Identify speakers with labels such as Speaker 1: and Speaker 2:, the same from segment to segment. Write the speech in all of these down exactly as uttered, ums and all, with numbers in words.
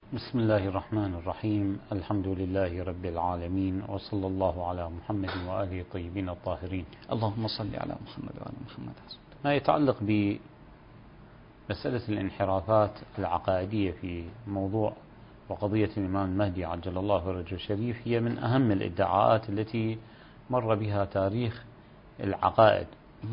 Speaker 1: بسم الله الرحمن الرحيم. الحمد لله رب العالمين، وصلى الله على محمد وآله الطيبين الطاهرين.
Speaker 2: اللهم صل على محمد وآل محمد.
Speaker 1: ما يتعلق بمسألة الانحرافات العقائدية في موضوع وقضية الإمام المهدي عجل الله فرجه الشريف هي من أهم الادعاءات التي مر بها تاريخ العقائد،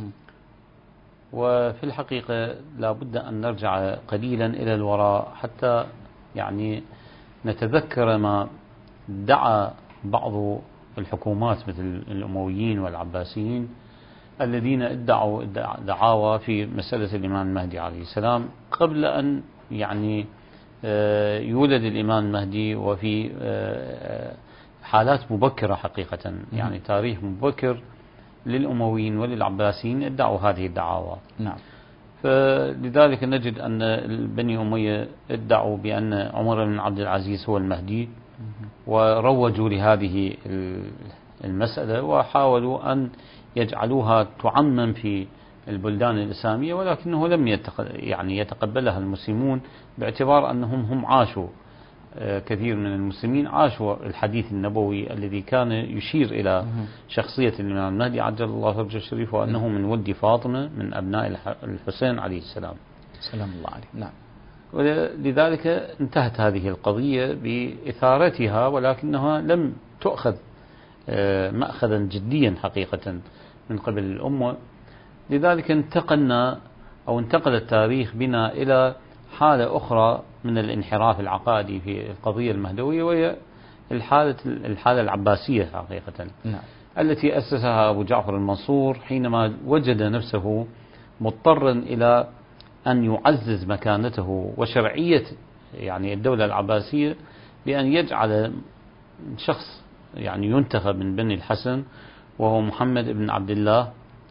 Speaker 1: وفي الحقيقة لا بد أن نرجع قليلا إلى الوراء حتى يعني نتذكر ما ادعى بعض الحكومات مثل الأمويين والعباسيين الذين ادعوا دعاوى في مسألة الإمام المهدي عليه السلام قبل أن يعني يولد الإمام المهدي، وفي حالات مبكرة حقيقة، يعني تاريخ مبكر للأمويين وللعباسيين ادعوا هذه الدعاوى.
Speaker 2: نعم.
Speaker 1: فلذلك نجد أن بني أمية ادعوا بأن عمر بن عبد العزيز هو المهدي، وروجوا لهذه المسألة وحاولوا أن يجعلوها تعمم في البلدان الإسلامية، ولكنه لم يعني يتقبلها المسلمون باعتبار أنهم هم عاشوا، كثير من المسلمين عاشوا الحديث النبوي الذي كان يشير إلى شخصية الإمام المهدي عجل الله فرجه الشريف، وأنه من ولد فاطمة من أبناء الحسين عليه السلام
Speaker 2: سلام الله عليه. نعم.
Speaker 1: ولذلك انتهت هذه القضية بإثارتها، ولكنها لم تؤخذ مأخذا جديا حقيقة من قبل الأمة. لذلك انتقلنا أو انتقل التاريخ بنا إلى حالة أخرى من الانحراف العقائدي في القضية المهدوية، وهي الحالة الحالة العباسية حقيقة.
Speaker 2: نعم.
Speaker 1: التي أسسها أبو جعفر المنصور حينما وجد نفسه مضطرا إلى أن يعزز مكانته وشرعية يعني الدولة العباسية بأن يجعل شخص يعني ينتخب من بني الحسن، وهو محمد بن عبد الله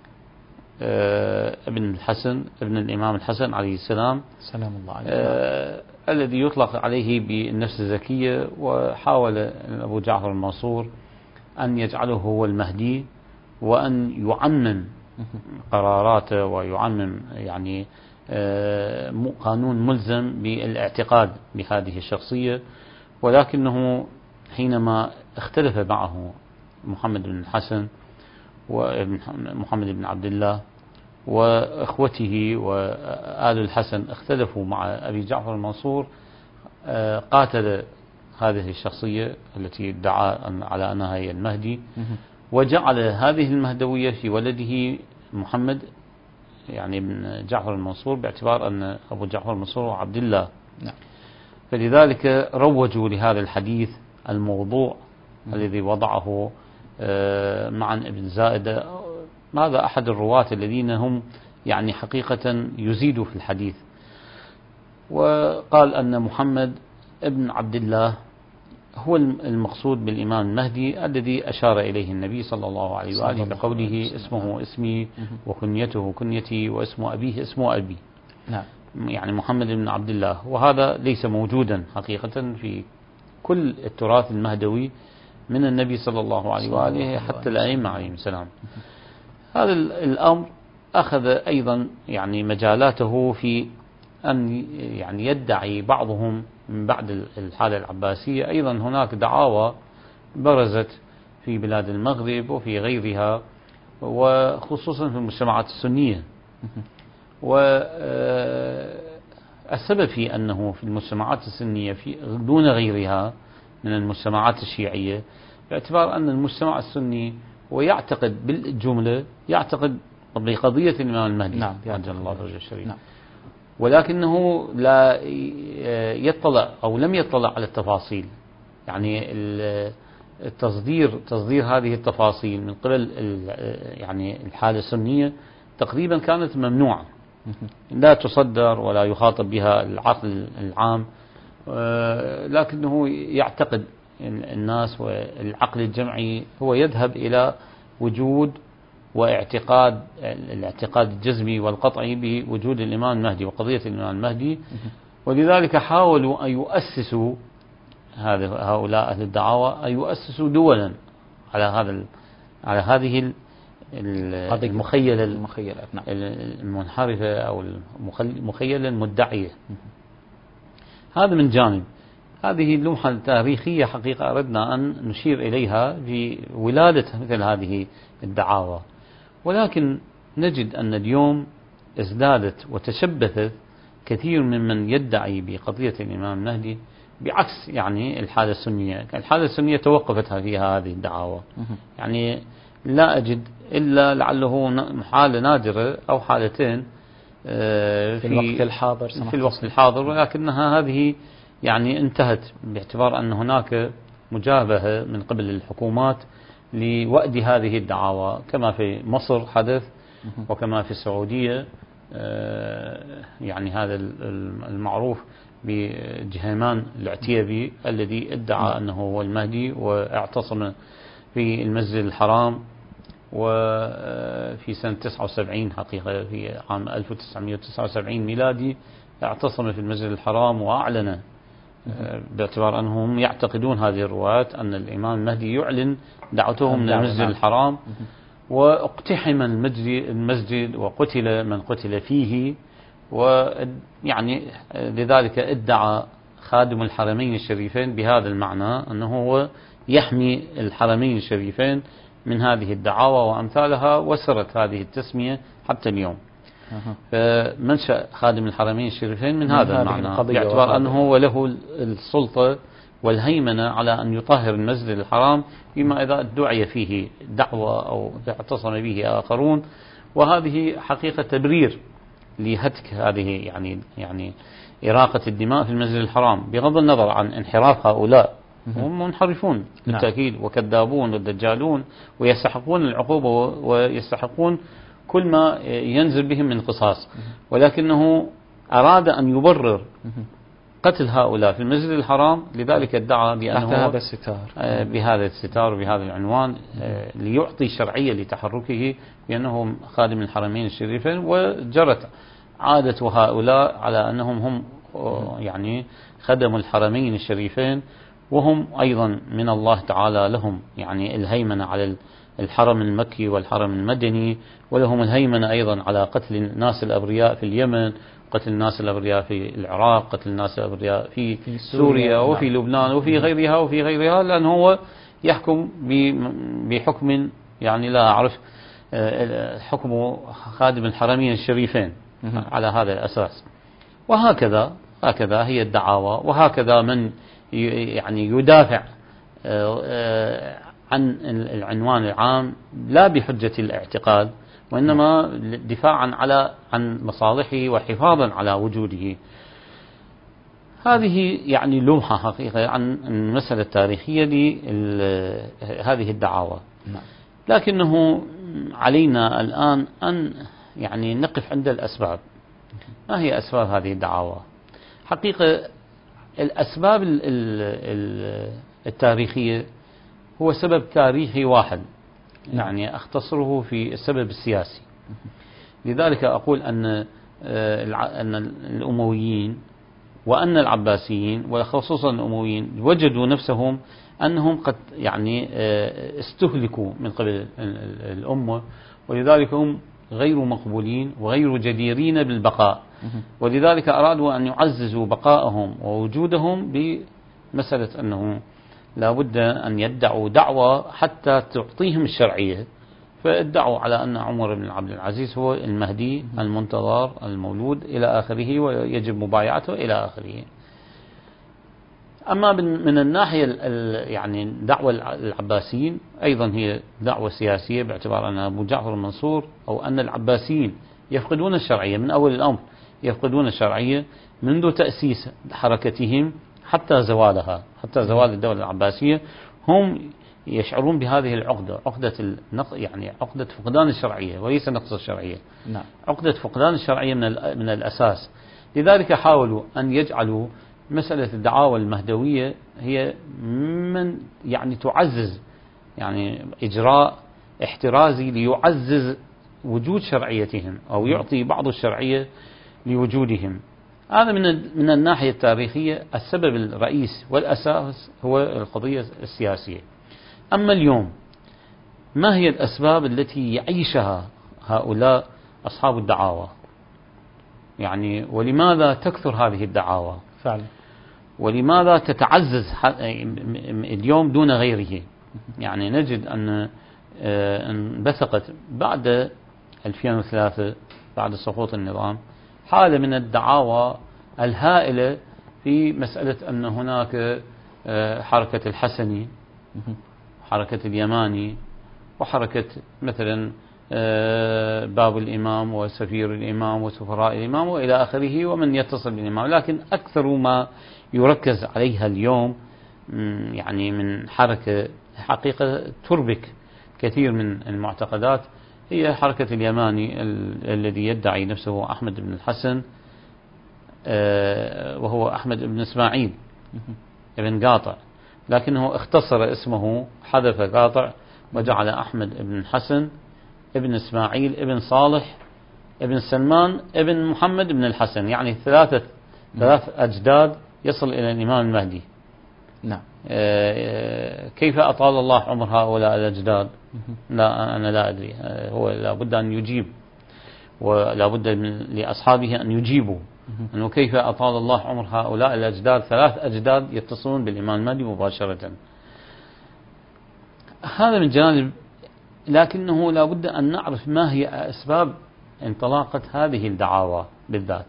Speaker 1: ابن الحسن ابن الإمام الحسن عليه السلام
Speaker 2: سلام الله عليه.
Speaker 1: آه الذي يطلق عليه بالنفس الزكية. وحاول أبو جعفر المنصور أن يجعله هو المهدي، وأن يعمم قراراته ويعمم يعني آه قانون ملزم بالاعتقاد بهذه الشخصية. ولكنه حينما اختلف معه محمد بن الحسن ومحمد بن عبد الله وأخوته وآل الحسن اختلفوا مع أبي جعفر المنصور، قاتل هذه الشخصية التي ادعى على أنها هي المهدي، وجعل هذه المهدوية في ولده محمد يعني بن جعفر المنصور، باعتبار أن أبو جعفر المنصور هو عبد الله. فلذلك روجوا لهذا الحديث الموضوع الذي وضعه معا ابن زائدة. هذا أحد الرواة الذين هم يعني حقيقة يزيدوا في الحديث، وقال أن محمد ابن عبد الله هو المقصود بالإمام المهدي الذي أشار إليه النبي صلى الله عليه وآله بقوله اسمه اسمي وكنيته كنيتي واسم أبيه اسم أبي.
Speaker 2: نعم.
Speaker 1: يعني محمد بن عبد الله، وهذا ليس موجودا حقيقة في كل التراث المهدوي من النبي صلى الله عليه وآله حتى الأئمة عليهم السلام. هذا الأمر أخذ أيضا يعني مجالاته في أن يعني يدعي بعضهم من بعد الحالة العباسية أيضا هناك دعاوى برزت في بلاد المغرب وفي غيرها، وخصوصا في المجتمعات السنية. والسبب في أنه في المجتمعات السنية في دون غيرها من المجتمعات الشيعية، باعتبار أن المجتمع السني ويعتقد بالجملة يعتقد بقضية الإمام المهدي
Speaker 2: نعم.
Speaker 1: عجل الله فرجه الشريف.
Speaker 2: نعم.
Speaker 1: ولكنه لا يطلع أو لم يطلع على التفاصيل، يعني التصدير تصدير هذه التفاصيل من قبل يعني الحالة السنية تقريبا كانت ممنوعة، لا تصدر ولا يخاطب بها العقل العام، لكنه يعتقد الناس، والعقل الجمعي هو يذهب إلى وجود واعتقاد الاعتقاد الجزمي والقطعي بوجود الإمام المهدي وقضية الإمام المهدي. ولذلك حاولوا أن يؤسسوا هؤلاء أهل الدعاوى أن يؤسسوا دولا على هذا على هذه المخيلة المنحرفة أو المخيلة المدعية. هذا من جانب. هذه اللمحة التاريخية حقيقة أردنا أن نشير إليها في ولادة مثل هذه الدعاوى، ولكن نجد أن اليوم ازدادت وتشبثت كثير ممن يدعي بقضية الإمام المهدي بعكس يعني الحالة السنية. الحالة السنية توقفت فيها هذه الدعاوى، يعني لا أجد إلا لعله حالة نادرة أو حالتين
Speaker 2: في, في الوقت الحاضر
Speaker 1: في الوقت الحاضر، ولكنها هذه يعني انتهت باعتبار أن هناك مجابهة من قبل الحكومات لوأد هذه الدعاوى، كما في مصر حدث وكما في السعودية، يعني هذا المعروف بجهيمان العتيبي الذي ادعى أنه هو المهدي واعتصم في المسجد الحرام، وفي سنة تسعة وسبعين حقيقة في عام ألف وتسعمئة وتسعة وسبعين ميلادي اعتصم في المسجد الحرام وأعلن باعتبار أنهم يعتقدون هذه الروايات أن الإمام المهدي يعلن دعوته من المسجد الحرام، واقتحم المسجد وقتل من قتل فيه. ويعني لذلك ادعى خادم الحرمين الشريفين بهذا المعنى أنه هو يحمي الحرمين الشريفين من هذه الدعاوى وأمثالها، وسرت هذه التسمية حتى اليوم. فمنشأ خادم الحرمين الشريفين من, من هذا المعنى، باعتبار أنه هو له السلطة والهيمنة على أن يطهر المسجد الحرام فيما إذا ادعي فيه دعوة أو اعتصم به آخرون. وهذه حقيقة تبرير لهتك هذه يعني يعني إراقة الدماء في المسجد الحرام، بغض النظر عن انحراف هؤلاء، هم منحرفون بالتأكيد وكذابون ودجالون ويستحقون العقوبة ويستحقون كل ما ينزل بهم من قصاص، ولكنه أراد أن يبرر قتل هؤلاء في المسجد الحرام، لذلك ادعى بأنه بهذا الستار وبهذا العنوان ليعطي شرعية لتحركه بأنه خادم الحرمين الشريفين. وجرت عادة هؤلاء على أنهم هم يعني خدموا الحرمين الشريفين، وهم أيضا من الله تعالى لهم يعني الهيمنة على الحرم المكي والحرم المدني، ولهم الهيمنة أيضا على قتل الناس الأبرياء في اليمن، قتل الناس الأبرياء في العراق، قتل الناس الأبرياء في, في سوريا وفي لبنان وفي غيرها وفي غيرها، لأنه هو يحكم بحكم يعني لا أعرف حكم خادم الحرمين الشريفين على هذا الأساس. وهكذا هكذا هي الدعاوى، وهكذا من يعني يدافع عن العنوان العام لا بحجة الاعتقاد، وإنما دفاعا على عن مصالحه وحفاظا على وجوده. هذه يعني لمحة حقيقة عن المسألة التاريخية لهذه الدعاوى، لكنه علينا الآن أن يعني نقف عند الأسباب. ما هي أسباب هذه الدعاوى؟ حقيقة الأسباب التاريخية هو سبب تاريخي واحد، يعني أختصره في السبب السياسي. لذلك أقول أن أن الأمويين وأن العباسيين وخصوصا الأمويين وجدوا نفسهم أنهم قد يعني استهلكوا من قبل الأمة، ولذلك هم غير مقبولين وغير جديرين بالبقاء، ولذلك أرادوا أن يعززوا بقائهم ووجودهم بمسألة أنه لا بد أن يدعوا دعوة حتى تعطيهم الشرعية، فادعوا على أن عمر بن عبد العزيز هو المهدي المنتظر المولود إلى آخره ويجب مبايعته إلى آخره. أما من الناحية يعني دعوة العباسيين أيضا هي دعوة سياسية، باعتبار أن أبو جعفر المنصور أو أن العباسيين يفقدون الشرعية من أول الأمر، يفقدون الشرعية منذ تأسيس حركتهم حتى زوالها، حتى زوال الدولة العباسية. هم يشعرون بهذه العقدة، عقدة النق... يعني عقدة فقدان الشرعية وليس نقص الشرعية، نعم. عقدة فقدان الشرعية من من الأساس. لذلك حاولوا أن يجعلوا مسألة الدعاوى المهدوية هي من يعني تعزز يعني إجراء احترازي ليعزز وجود شرعيتهم أو يعطي بعض الشرعية لوجودهم. هذا من من الناحية التاريخية السبب الرئيس والأساس هو القضية السياسية. أما اليوم ما هي الأسباب التي يعيشها هؤلاء أصحاب الدعاوى؟ يعني ولماذا تكثر هذه الدعاوى؟
Speaker 2: فعلا
Speaker 1: ولماذا تتعزز اليوم دون غيره؟ يعني نجد أن انبثقت بعد ألفين وثلاثة بعد سقوط النظام حالة من الدعاوى الهائلة في مسألة أن هناك حركة الحسني، حركة اليماني، وحركة مثلا باب الإمام وسفير الإمام وسفراء الإمام وإلى آخره ومن يتصل بالإمام. لكن أكثر ما يركز عليها اليوم يعني من حركة حقيقة تربك كثير من المعتقدات هي حركة اليماني الذي يدعي نفسه أحمد بن الحسن، وهو أحمد بن إسماعيل ابن قاطع، لكنه اختصر اسمه، حذف قاطع وجعل أحمد بن الحسن ابن إسماعيل ابن صالح ابن سلمان ابن محمد بن الحسن، يعني ثلاثة ثلاث أجداد يصل إلى الإمام المهدي.
Speaker 2: نعم.
Speaker 1: كيف أطال الله عمر هؤلاء الأجداد؟ لا أنا لا أدري، هو لابد أن يجيب ولابد لأصحابه أن يجيبوا أنه كيف أطال الله عمر هؤلاء الأجداد، ثلاث أجداد يتصلون بالإمام المهدي مباشرة. هذا من جانب، لكنه لابد أن نعرف ما هي أسباب انطلاقة هذه الدعاوى بالذات.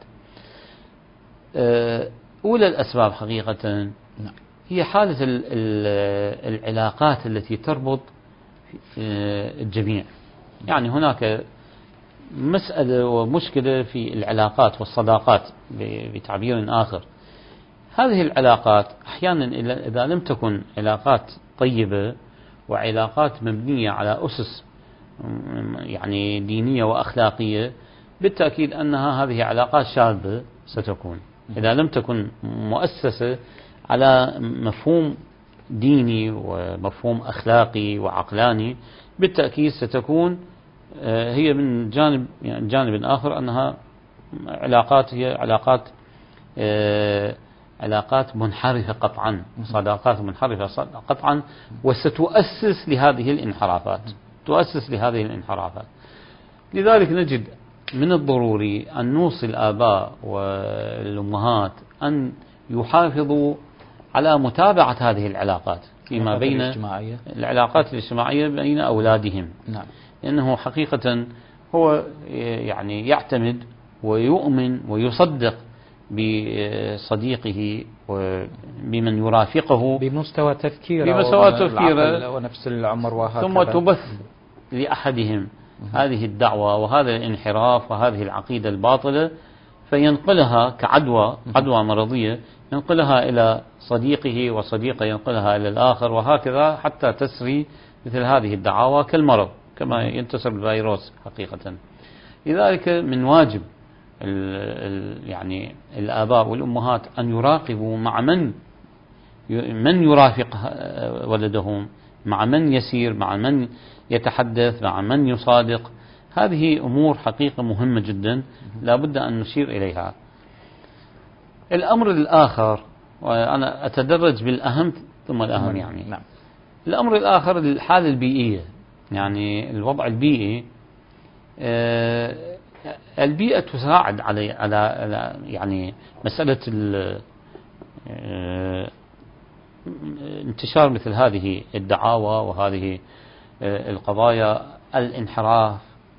Speaker 1: أولى الأسباب حقيقة هي حالة العلاقات التي تربط الجميع. يعني هناك مسألة ومشكلة في العلاقات والصداقات بتعبير آخر. هذه العلاقات أحيانا إذا لم تكن علاقات طيبة وعلاقات مبنية على أسس يعني دينية وأخلاقية، بالتأكيد أنها هذه علاقات شاذة ستكون. إذا لم تكن مؤسسة على مفهوم ديني ومفهوم أخلاقي وعقلاني، بالتأكيد ستكون هي من جانب يعني جانب آخر أنها علاقات هي علاقات علاقات منحرفة قطعا، صداقات منحرفة قطعا، وستؤسس لهذه الانحرافات تؤسس لهذه الانحرافات. لذلك نجد من الضروري أن نوصي الآباء والأمهات أن يحافظوا على متابعة هذه العلاقات فيما بين
Speaker 2: الاجتماعية.
Speaker 1: العلاقات الاجتماعية بين أولادهم.
Speaker 2: نعم.
Speaker 1: لأنه حقيقة هو يعني يعتمد ويؤمن ويصدق بصديقه وبمن يرافقه
Speaker 2: بمستوى تفكيره
Speaker 1: بمستوى تفكيره
Speaker 2: ونفس العمر وهكذا،
Speaker 1: ثم تبث لأحدهم هذه الدعوة وهذا الانحراف وهذه العقيدة الباطلة، فينقلها كعدوى عدوى مرضية، ينقلها إلى صديقه وصديقه ينقلها إلى الآخر، وهكذا حتى تسري مثل هذه الدعاوى كالمرض كما ينتشر الفيروس حقيقة. لذلك من واجب ال ال يعني الآباء والأمهات أن يراقبوا مع من من يرافق ولدهم، مع من يسير، مع من يتحدث، مع من يصادق. هذه أمور حقيقة مهمة جدا لا بد أن نشير إليها. الأمر الآخر، وأنا أتدرج بالأهم ثم الأهم يعني
Speaker 2: نعم.
Speaker 1: الأمر الآخر الحالة البيئية، يعني الوضع البيئي. آه البيئة تساعد على على يعني مسألة آه انتشار مثل هذه الدعاوى وهذه آه القضايا، الانحراف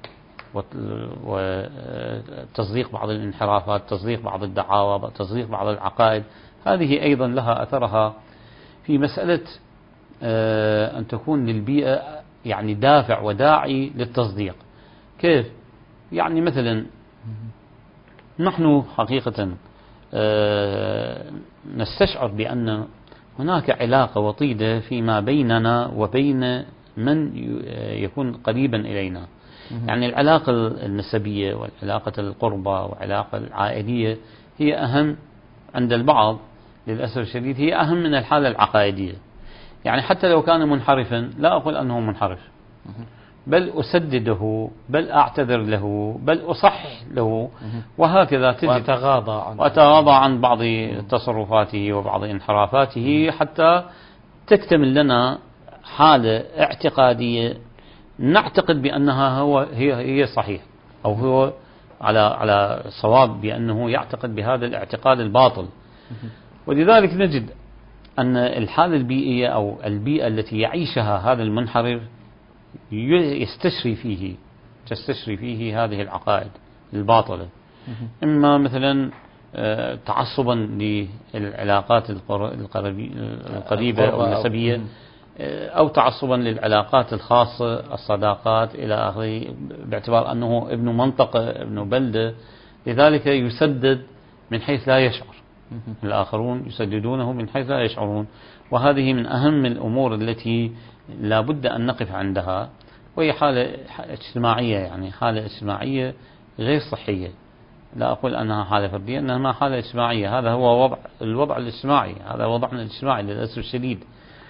Speaker 1: وتصديق بعض الانحرافات، تصديق بعض الدعاوى، تصديق بعض العقائد. هذه أيضا لها أثرها في مسألة آه أن تكون للبيئة يعني دافع وداعي للتصديق. كيف؟ يعني مثلا نحن حقيقة آه نستشعر بأن هناك علاقة وطيدة فيما بيننا وبين من يكون قريبا إلينا. يعني العلاقة النسبية والعلاقة القربة والعلاقة العائلية هي أهم عند البعض للأسف الشديد، هي أهم من الحالة العقائدية. يعني حتى لو كان منحرفا لا أقول أنه منحرف، بل أسدده، بل أعتذر له، بل أصحح له، وهكذا تجد
Speaker 2: وأتغاضى عن
Speaker 1: وأتغاضى عن بعض تصرفاته وبعض انحرافاته حتى تكتمل لنا حالة اعتقادية نعتقد بأنها هو هي هي صحيح، أو هو على على صواب بأنه يعتقد بهذا الاعتقاد الباطل. ولذلك نجد أن الحالة البيئية أو البيئة التي يعيشها هذا المنحرف يستشري فيه تستشري فيه هذه العقائد الباطلة، إما مثلا تعصبا للعلاقات القريبة أو النسبية، أو تعصبا للعلاقات الخاصة الصداقات إلى آخره، باعتبار أنه ابن منطقة ابن بلدة، لذلك يسدد من حيث لا يشعر، الآخرون يسددونه من حيث لا يشعرون. وهذه من أهم الأمور التي لا بد أن نقف عندها، وهي حالة اجتماعية، يعني حالة اجتماعية غير صحية. لا أقول أنها حالة فردية، إنما حالة اجتماعية. هذا هو وضع الوضع الاجتماعي، هذا وضعنا الاجتماعي للأسف الشديد.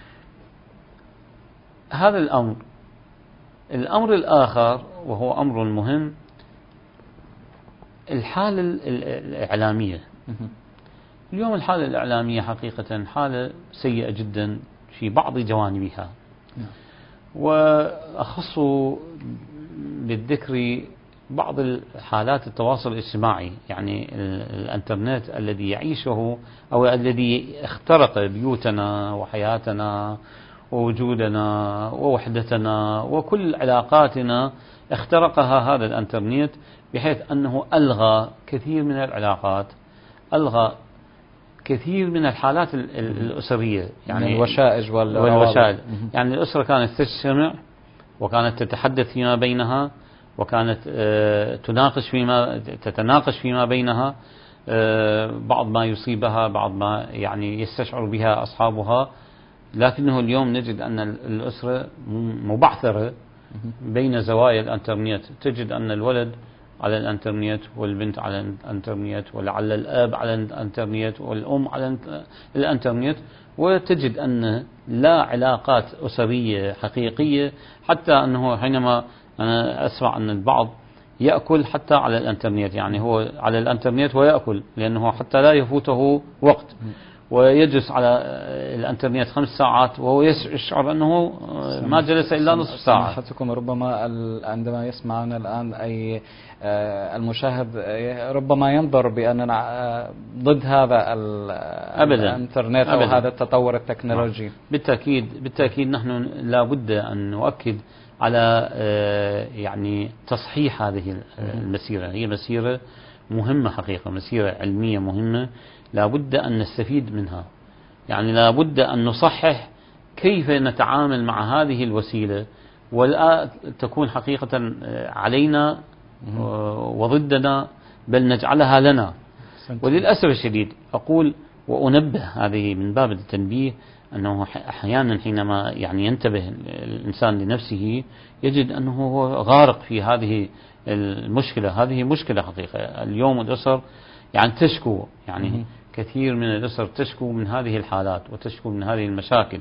Speaker 1: هذا الأمر. الأمر الآخر وهو أمر مهم، الحالة الإعلامية. اليوم الحالة الإعلامية حقيقة حالة سيئة جدا في بعض جوانبها، وأخص بالذكر بعض حالات التواصل الاجتماعي، يعني الانترنت الذي يعيشه أو الذي اخترق بيوتنا وحياتنا ووجودنا ووحدتنا وكل علاقاتنا، اخترقها هذا الانترنت بحيث أنه ألغى كثير من العلاقات، ألغى كثير من الحالات الأسرية، يعني
Speaker 2: الوشائج
Speaker 1: والوشائج. يعني الأسرة كانت تجتمع وكانت تتحدث فيما بينها، وكانت تناقش فيما تتناقش فيما بينها، بعض ما يصيبها، بعض ما يعني يستشعر بها أصحابها. لكنه اليوم نجد أن الأسرة مبعثرة بين زوايا الانترنت. تجد أن الولد على الانترنت، والبنت على الانترنت، ولعل الأب على الانترنت، والأم على الانترنت، وتجد أن لا علاقات أسرية حقيقية. حتى أنه حينما أنا أسمع أن البعض يأكل حتى على الانترنت، يعني هو على الانترنت ويأكل، لأنه حتى لا يفوته وقت، ويجلس على الانترنت خمس ساعات وهو يشعر أنه ما جلس إلا نصف ساعة.
Speaker 2: سماحتكم ربما عندما يسمعنا الآن أي المشاهد ربما ينظر بأننا ضد هذا
Speaker 1: أبداً.
Speaker 2: الانترنت أو
Speaker 1: أبداً.
Speaker 2: هذا التطور التكنولوجي.
Speaker 1: بالتأكيد بالتأكيد نحن لا بد أن نؤكد على يعني تصحيح هذه المسيرة. هي مسيرة مهمة حقيقة، مسيرة علمية مهمة، لا بد أن نستفيد منها. يعني لا بد أن نصحح كيف نتعامل مع هذه الوسيلة، ولا تكون حقيقة علينا وضدنا، بل نجعلها لنا. وللأسف الشديد أقول وأنبه، هذه من باب التنبيه، أنه أحيانا حينما يعني ينتبه الإنسان لنفسه يجد أنه هو غارق في هذه المشكلة. هذه مشكلة حقيقة. اليوم الأسر يعني تشكو، يعني كثير من الأسر تشكو من هذه الحالات وتشكو من هذه المشاكل.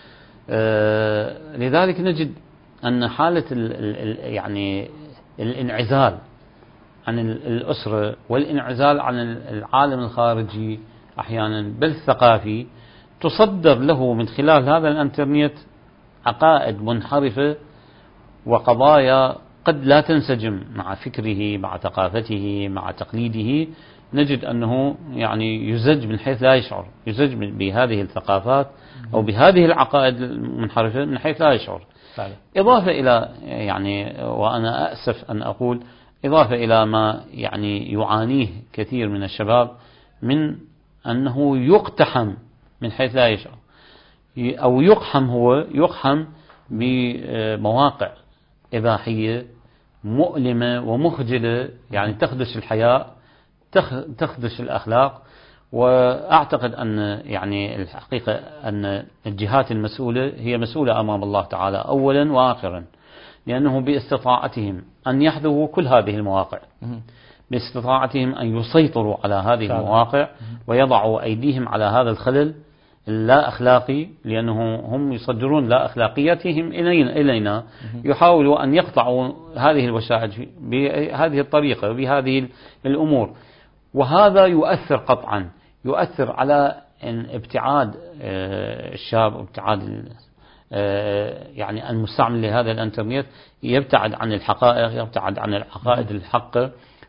Speaker 1: آه لذلك نجد أن حالة ال ال يعني الانعزال عن الأسرة والانعزال عن العالم الخارجي أحيانا بل الثقافي، تصدر له من خلال هذا الانترنت عقائد منحرفة وقضايا قد لا تنسجم مع فكره، مع ثقافته، مع تقليده. نجد أنه يعني يزج من حيث لا يشعر، يزج بهذه الثقافات أو بهذه العقائد المنحرفة من حيث لا يشعر. إضافة إلى يعني، وأنا أسف أن أقول، إضافة إلى ما يعني يعانيه كثير من الشباب من أنه يقتحم من حيث لا يشعر، أو يقحم، هو يقحم بمواقع إباحية مؤلمة ومخجلة، يعني تخدش الحياء، تخدش الأخلاق. وأعتقد أن يعني الحقيقة أن الجهات المسؤولة هي مسؤولة أمام الله تعالى أولا وآخرا، لأنه باستطاعتهم أن يحذفوا كل هذه المواقع، باستطاعتهم أن يسيطروا على هذه المواقع ويضعوا أيديهم على هذا الخلل اللا أخلاقي، لأنه هم يصدرون لا أخلاقياتهم إلينا، يحاولوا أن يقطعوا هذه الوسائل بهذه الطريقة بهذه الأمور. وهذا يؤثر قطعا، يؤثر على ابتعاد الشاب، ابتعاد يعني المستعمل لهذا الانترنت، يبتعد عن الحقائق، يبتعد عن العقائد الحقة،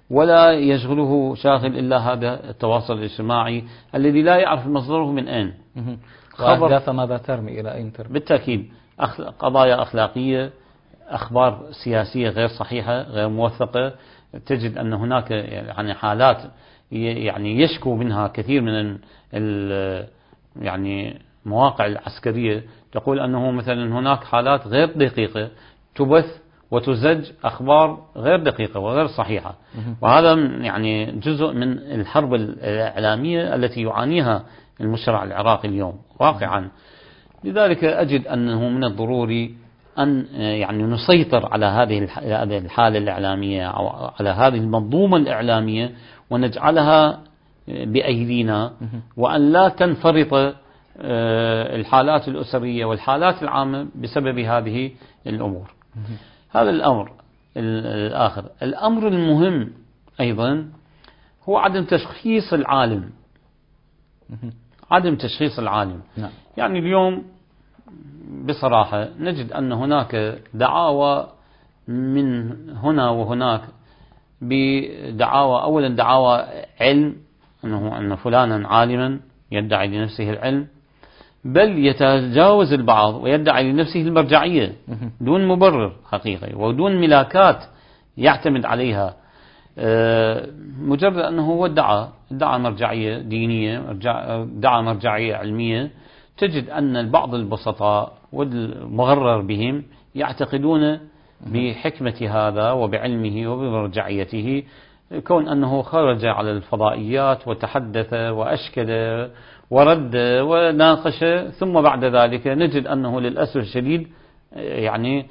Speaker 1: ولا يشغله شاغل إلا هذا التواصل الاجتماعي الذي لا يعرف مصدره من أين.
Speaker 2: وأحداث ماذا ترمي إلى أين ترمي؟
Speaker 1: بالتأكيد قضايا أخلاقية، أخبار سياسية غير صحيحة غير موثقة. تجد أن هناك يعني حالات يعني يشكو منها كثير من ال يعني مواقع العسكرية، تقول أنه مثلا هناك حالات غير دقيقة تبث وتزج أخبار غير دقيقة وغير صحيحة، وهذا يعني جزء من الحرب الإعلامية التي يعانيها المجتمع العراقي اليوم واقعا. لذلك أجد أنه من الضروري أن يعني نسيطر على هذه الحالة الإعلامية أو على هذه المنظومة الإعلامية ونجعلها بأيدينا، وأن لا تنفرط الحالات الأسرية والحالات العامة بسبب هذه الأمور. هذا الأمر الآخر. الأمر المهم أيضا هو عدم تشخيص العالم، عدم تشخيص العالم. يعني اليوم بصراحة نجد أن هناك دعاوى من هنا وهناك، بدعاوى أولا دعاوى علم، أنه أن فلانا عالما يدعي لنفسه العلم، بل يتجاوز البعض ويدعي لنفسه المرجعية دون مبرر حقيقي ودون ملاكات يعتمد عليها، مجرد أنه هو ادعى ادعى مرجعية دينية، ادعى مرجعية علمية. تجد أن البعض البسطاء والمغرر بهم يعتقدون بحكمة هذا وبعلمه وبمرجعيته، كون أنه خرج على الفضائيات وتحدث وأشكل ورد وناقش، ثم بعد ذلك نجد أنه للأسف الشديد يعني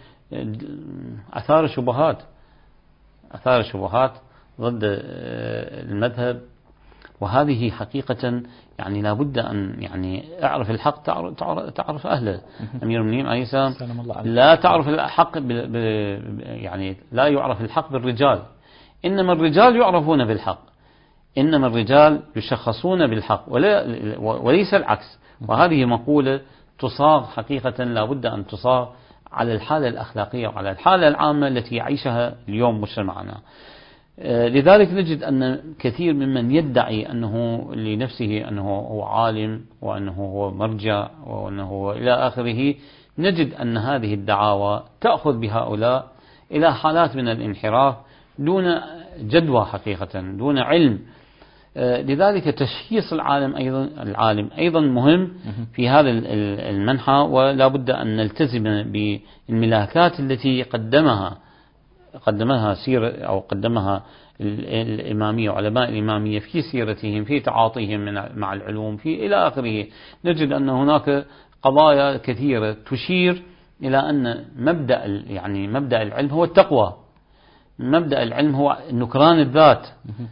Speaker 1: أثار شبهات أثار شبهات ضد المذهب. وهذه حقيقة يعني لابد أن يعني أعرف الحق تعرف, تعرف أهله. أمير المؤمنين عليه السلام لا تعرف الحق يعني لا يعرف الحق بالرجال، إنما الرجال يعرفون بالحق، إنما الرجال يشخصون بالحق ولا وليس العكس. وهذه مقولة تصاغ حقيقة لابد أن تصاغ على الحالة الأخلاقية وعلى الحالة العامة التي يعيشها اليوم مجتمعنا. لذلك نجد أن كثير ممن يدعي أنه لنفسه أنه هو عالم وأنه هو مرجع وأنه هو إلى آخره، نجد أن هذه الدعاوى تأخذ بهؤلاء إلى حالات من الانحراف دون جدوى حقيقة، دون علم. لذلك تشخيص العالم أيضا العالم أيضا مهم في هذا المنحى، ولا بد أن نلتزم بالملاكات التي قدمها قدمها سيرة أو قدمها الإمامية وعلماء الإمامية في سيرتهم في تعاطيهم مع العلوم في إلى آخره. نجد أن هناك قضايا كثيرة تشير إلى أن مبدأ يعني مبدأ العلم هو التقوى، مبدأ العلم هو نكران الذات.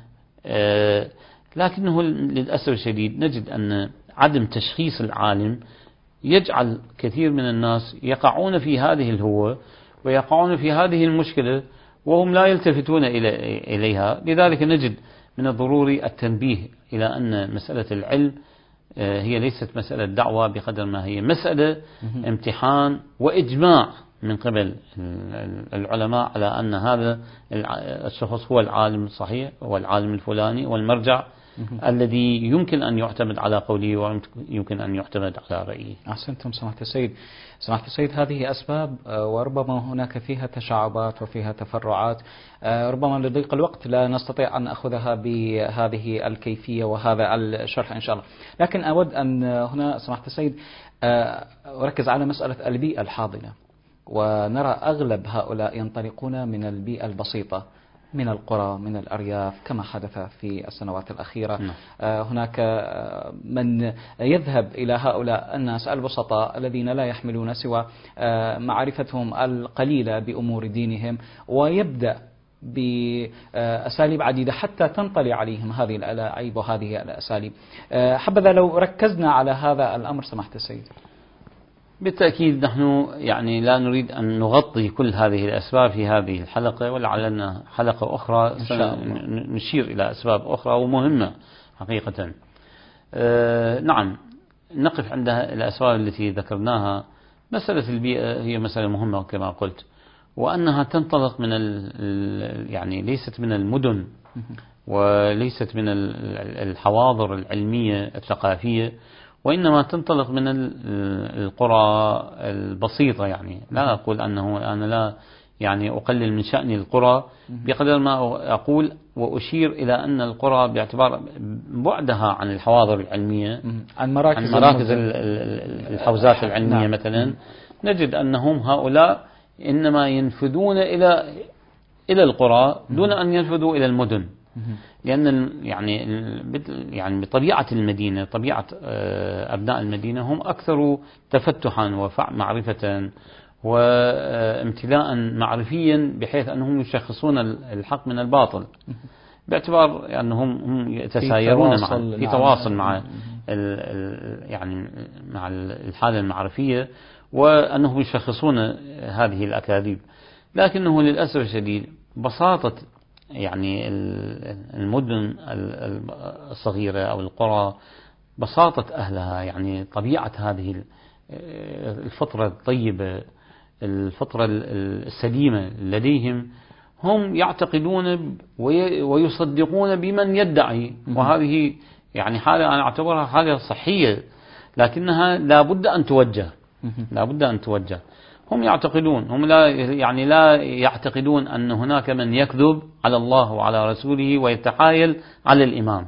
Speaker 1: آه لكنه للأسف الشديد نجد أن عدم تشخيص العالم يجعل كثير من الناس يقعون في هذه الهوة ويقعون في هذه المشكلة وهم لا يلتفتون إليها. لذلك نجد من الضروري التنبيه إلى أن مسألة العلم هي ليست مسألة دعوة بقدر ما هي مسألة امتحان وإجماع من قبل العلماء على أن هذا الشخص هو العالم الصحيح، هو العالم الفلاني والمرجع الذي يمكن أن يعتمد على قوله ويمكن أن يعتمد على رأيه.
Speaker 2: أحسنتم سماحة السيد. سماحة السيد، هذه أسباب وربما هناك فيها تشعبات وفيها تفرعات، ربما لضيق الوقت لا نستطيع أن نأخذها بهذه الكيفية وهذا الشرح إن شاء الله، لكن أود أن هنا سماحة السيد أركز على مسألة البيئة الحاضنة. ونرى أغلب هؤلاء ينطلقون من البيئة البسيطة، من القرى من الأرياف كما حدث في السنوات الأخيرة. م. هناك من يذهب إلى هؤلاء الناس البسطاء الذين لا يحملون سوى معرفتهم القليلة بأمور دينهم، ويبدأ بأساليب عديدة حتى تنطلي عليهم هذه الألاعيب وهذه الأساليب. حبذا لو ركزنا على هذا الأمر سماحة السيد.
Speaker 1: بالتأكيد نحن يعني لا نريد أن نغطي كل هذه الأسباب في هذه الحلقة، ولعلنا حلقة أخرى نشير إلى أسباب أخرى ومهمة حقيقة. أه نعم، نقف عند الأسباب التي ذكرناها. مسألة البيئة هي مسألة مهمة كما قلت، وأنها تنطلق من ال يعني ليست من المدن وليست من الحواضر العلمية الثقافية، وإنما تنطلق من القرى البسيطة. يعني لا أقول أنه أنا لا يعني أقلل من شأن القرى بقدر ما أقول وأشير إلى أن القرى باعتبار بعدها عن الحواضر العلمية،
Speaker 2: عن مراكز,
Speaker 1: عن مراكز الحوزات العلمية نعم. مثلا نجد أنهم هؤلاء إنما ينفذون إلى إلى القرى دون أن ينفذوا إلى المدن، لأن يعني يعني بطبيعة المدينة، طبيعة أبناء المدينة هم أكثر تفتحا ومعرفة وامتلاء معرفيا، بحيث أنهم يشخصون الحق من الباطل باعتبار أنهم هم يتسايرون مع في تواصل مع يعني مع الحالة المعرفية، وأنهم يشخصون هذه الأكاذيب. لكنه للأسف الشديد بساطة يعني المدن الصغيرة أو القرى، بساطة أهلها، يعني طبيعة هذه الفطرة الطيبة، الفطرة السليمة لديهم، هم يعتقدون ويصدقون بمن يدعي، وهذه يعني حالة أنا أعتبرها حالة صحية، لكنها لا بد أن توجه، لا بد أن توجه. هم يعتقدون، هم لا يعني لا يعتقدون أن هناك من يكذب على الله وعلى رسوله ويتحايل على الإمام،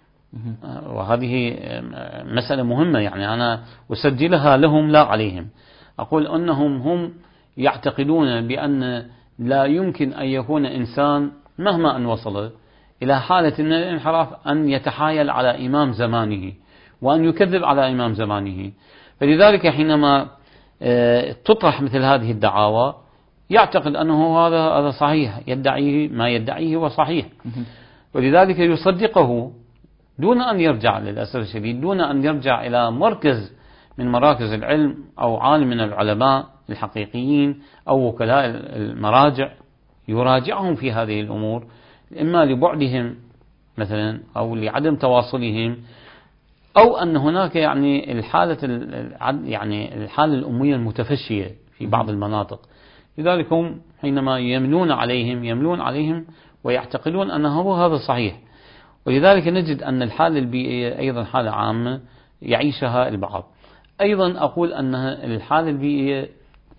Speaker 1: وهذه مسألة مهمة يعني أنا أسجلها لهم لا عليهم. أقول أنهم هم يعتقدون بأن لا يمكن أن يكون إنسان مهما أن وصل إلى حالة من الانحراف أن يتحايل على إمام زمانه وأن يكذب على إمام زمانه. فلذلك حينما تطرح مثل هذه الدعاوى يعتقد أنه هذا هذا صحيح، يدعيه ما يدعيه هو صحيح، ولذلك يصدقه دون أن يرجع للأسف الشديد دون أن يرجع إلى مركز من مراكز العلم أو عالم من العلماء الحقيقيين أو وكلاء المراجع يراجعهم في هذه الأمور، إما لبعدهم مثلا أو لعدم تواصلهم، أو أن هناك يعني الحالة يعني الحالة الأمية المتفشية في بعض المناطق. لذلك هم حينما يملون عليهم يملون عليهم ويعتقدون أن هذا صحيح. ولذلك نجد أن الحالة البيئية أيضا حالة عامة يعيشها البعض. أيضا أقول أن الحالة البيئية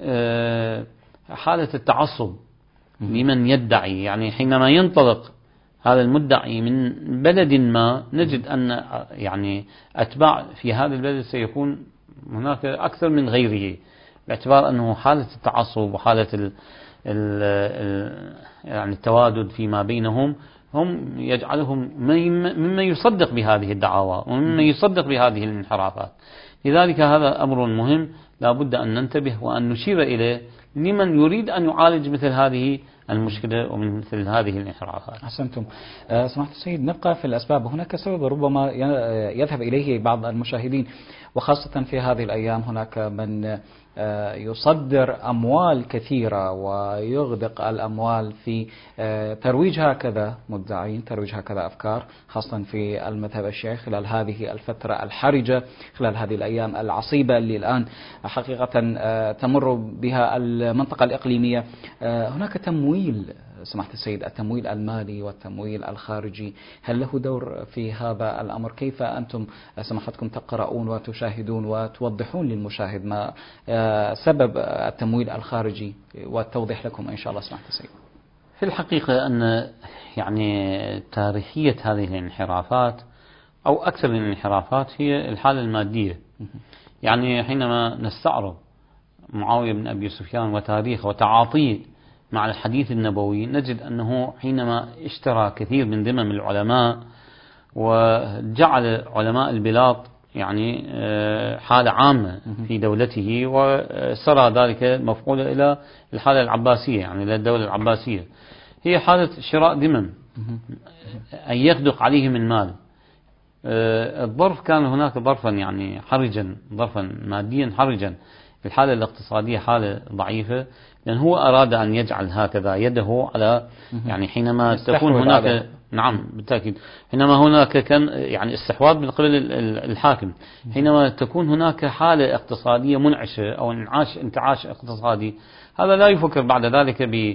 Speaker 1: حالة التعصب لمن يدعي، يعني حينما ينطلق هذا المدعي من بلد ما نجد أن يعني أتباع في هذا البلد سيكون هناك أكثر من غيره، باعتبار أنه حالة التعصب وحالة ال ال يعني التوادد فيما بينهم هم يجعلهم ممن يصدق بهذه الدعاوى وممن يصدق بهذه الانحرافات. لذلك هذا أمر مهم لا بد أن ننتبه وأن نشير إليه لمن يريد أن يعالج مثل هذه المشكلة ومن مثل هذه الانحرافات.
Speaker 2: أحسنتم. أه سماحة السيد، نبقى في الأسباب. هناك سبب ربما يذهب إليه بعض المشاهدين، وخاصة في هذه الأيام هناك من يصدر أموال كثيرة ويغدق الأموال في ترويج هكذا مدعين، ترويج هكذا أفكار، خاصة في المذهب الشيعي خلال هذه الفترة الحرجة، خلال هذه الأيام العصيبة اللي الآن حقيقة تمر بها المنطقة الإقليمية. هناك تمويل سماحة السيد، التمويل المالي والتمويل الخارجي، هل له دور في هذا الأمر؟ كيف أنتم سماحتكم تقرؤون وتشاهدون وتوضحون للمشاهد ما سبب التمويل الخارجي والتوضيح لكم إن شاء الله سماحة السيد؟
Speaker 1: في الحقيقة أن يعني تاريخية هذه الانحرافات أو أكثر من الانحرافات هي الحالة المادية. يعني حينما نستعرض معاوية بن أبي سفيان وتاريخه وتعاطيه مع الحديث النبوي نجد أنه حينما اشترى كثير من ذمم العلماء وجعل علماء البلاط يعني حالة عامة في دولته، وسرى ذلك مفعولة إلى الحالة العباسية يعني إلى الدولة العباسية، هي حالة شراء ذمم أن يخدق عليهم المال. الظرف كان هناك ظرفا يعني حرجا، ظرفا ماديا حرجا، الحالة الاقتصادية حالة ضعيفة، لأن هو أراد أن يجعل هكذا يده على يعني حينما تكون هناك عليه. نعم بالتأكيد، حينما هناك كان يعني استحواذ من قبل الحاكم، حينما تكون هناك حالة اقتصادية منعشة أو انعاش انتعاش اقتصادي، هذا لا يفكر بعد ذلك ب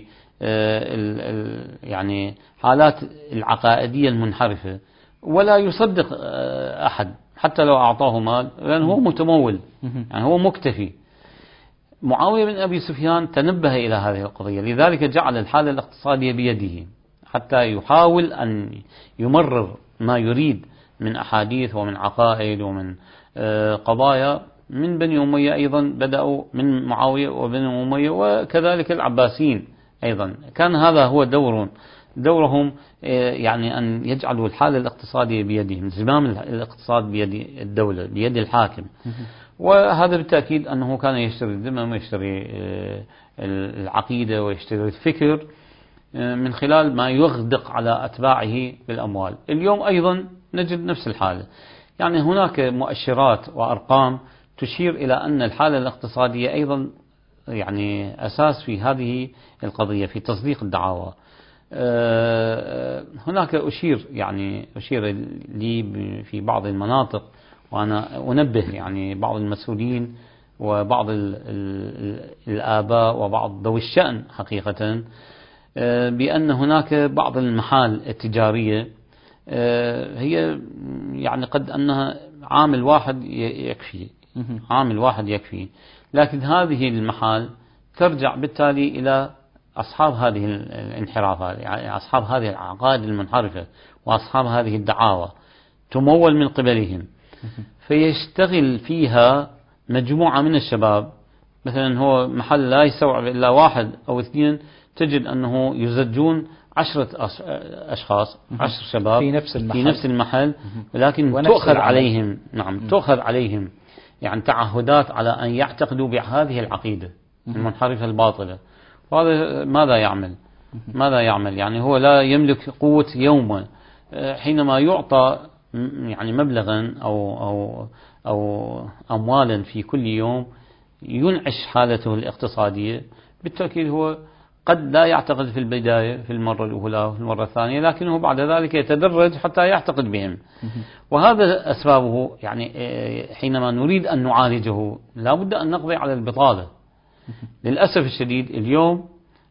Speaker 1: يعني حالات العقائدية المنحرفة، ولا يصدق أحد حتى لو أعطاه مال، لأنه هو متمول، يعني هو مكتفي. معاوية بن أبي سفيان تنبه إلى هذه القضية، لذلك جعل الحالة الاقتصادية بيده حتى يحاول أن يمرر ما يريد من أحاديث ومن عقائد ومن قضايا من بني أمية. أيضا بدأوا من معاوية وبني أمية وكذلك العباسيين أيضا، كان هذا هو دور دورهم، يعني أن يجعلوا الحالة الاقتصادية بيدهم، زمام الاقتصاد بيد الدولة بيد الحاكم. وهذا بالتأكيد أنه كان يشتري الذمم ويشتري العقيدة ويشتري الفكر من خلال ما يغدق على أتباعه بالأموال. اليوم أيضا نجد نفس الحالة، يعني هناك مؤشرات وأرقام تشير إلى أن الحالة الاقتصادية أيضا يعني أساس في هذه القضية، في تصديق الدعاوى. هناك أشير يعني أشير لي في بعض المناطق، وأنا أنبه يعني بعض المسؤولين وبعض ال ال الآباء وبعض ذوي الشأن حقيقة، بأن هناك بعض المحال التجارية هي يعني قد أنها عامل واحد يكفي، عامل واحد يكفي، لكن هذه المحال ترجع بالتالي إلى أصحاب هذه الانحرافات، يعني أصحاب هذه العقائد المنحرفة وأصحاب هذه الدعاوى، تمول من قبلهم، فيشتغل فيها مجموعة من الشباب. مثلا هو محل لا يستوعب إلا واحد أو اثنين، تجد أنه يزجون عشرة أشخاص، عشر شباب
Speaker 2: في نفس المحل,
Speaker 1: في نفس المحل ولكن تؤخذ عليهم نعم تؤخذ عليهم يعني تعهدات على أن يعتقدوا بهذه العقيدة المنحرفة الباطلة. وهذا ماذا يعمل؟ ماذا يعمل؟ يعني هو لا يملك قوة يومه، حينما يعطى يعني مبلغا أو أو أو أموالا في كل يوم ينعش حالته الاقتصادية، بالتأكيد هو قد لا يعتقد في البداية في المرة الأولى وفي المرة الثانية، لكنه بعد ذلك يتدرج حتى يعتقد بهم. وهذا أسبابه. يعني حينما نريد أن نعالجه لا بد أن نقضي على البطالة. للأسف الشديد اليوم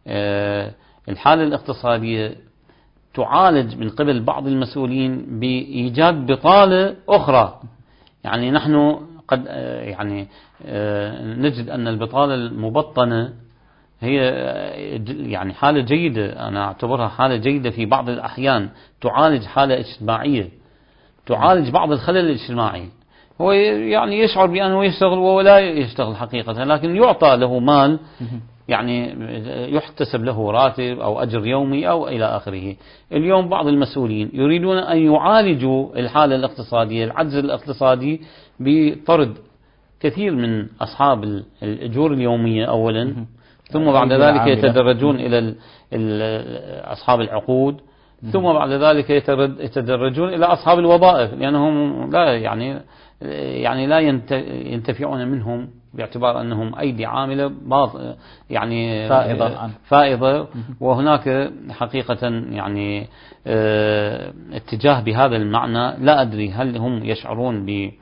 Speaker 1: الحالة الاقتصادية تعالج من قبل بعض المسؤولين بإيجاد بطالة أخرى. يعني نحن قد يعني نجد أن البطالة المبطنة هي يعني حالة جيدة، أنا أعتبرها حالة جيدة في بعض الأحيان، تعالج حالة اجتماعية، تعالج بعض الخلل الاجتماعي. هو يعني يشعر بأنه يشتغل وهو لا يشتغل حقيقة، لكن يعطى له مال، يعني يحتسب له راتب أو أجر يومي أو إلى آخره. اليوم بعض المسؤولين يريدون أن يعالجوا الحالة الاقتصادية، العجز الاقتصادي، بطرد كثير من أصحاب الأجور اليومية أولا، ثم بعد ذلك يتدرجون إلى أصحاب العقود، ثم بعد ذلك يتدرجون إلى أصحاب الوظائف، لأنهم لا يعني يعني لا ينتفعون منهم باعتبار أنهم أيدي عاملة يعني
Speaker 2: فائضة,
Speaker 1: فائضة. وهناك حقيقة يعني اتجاه بهذا المعنى، لا أدري هل هم يشعرون ب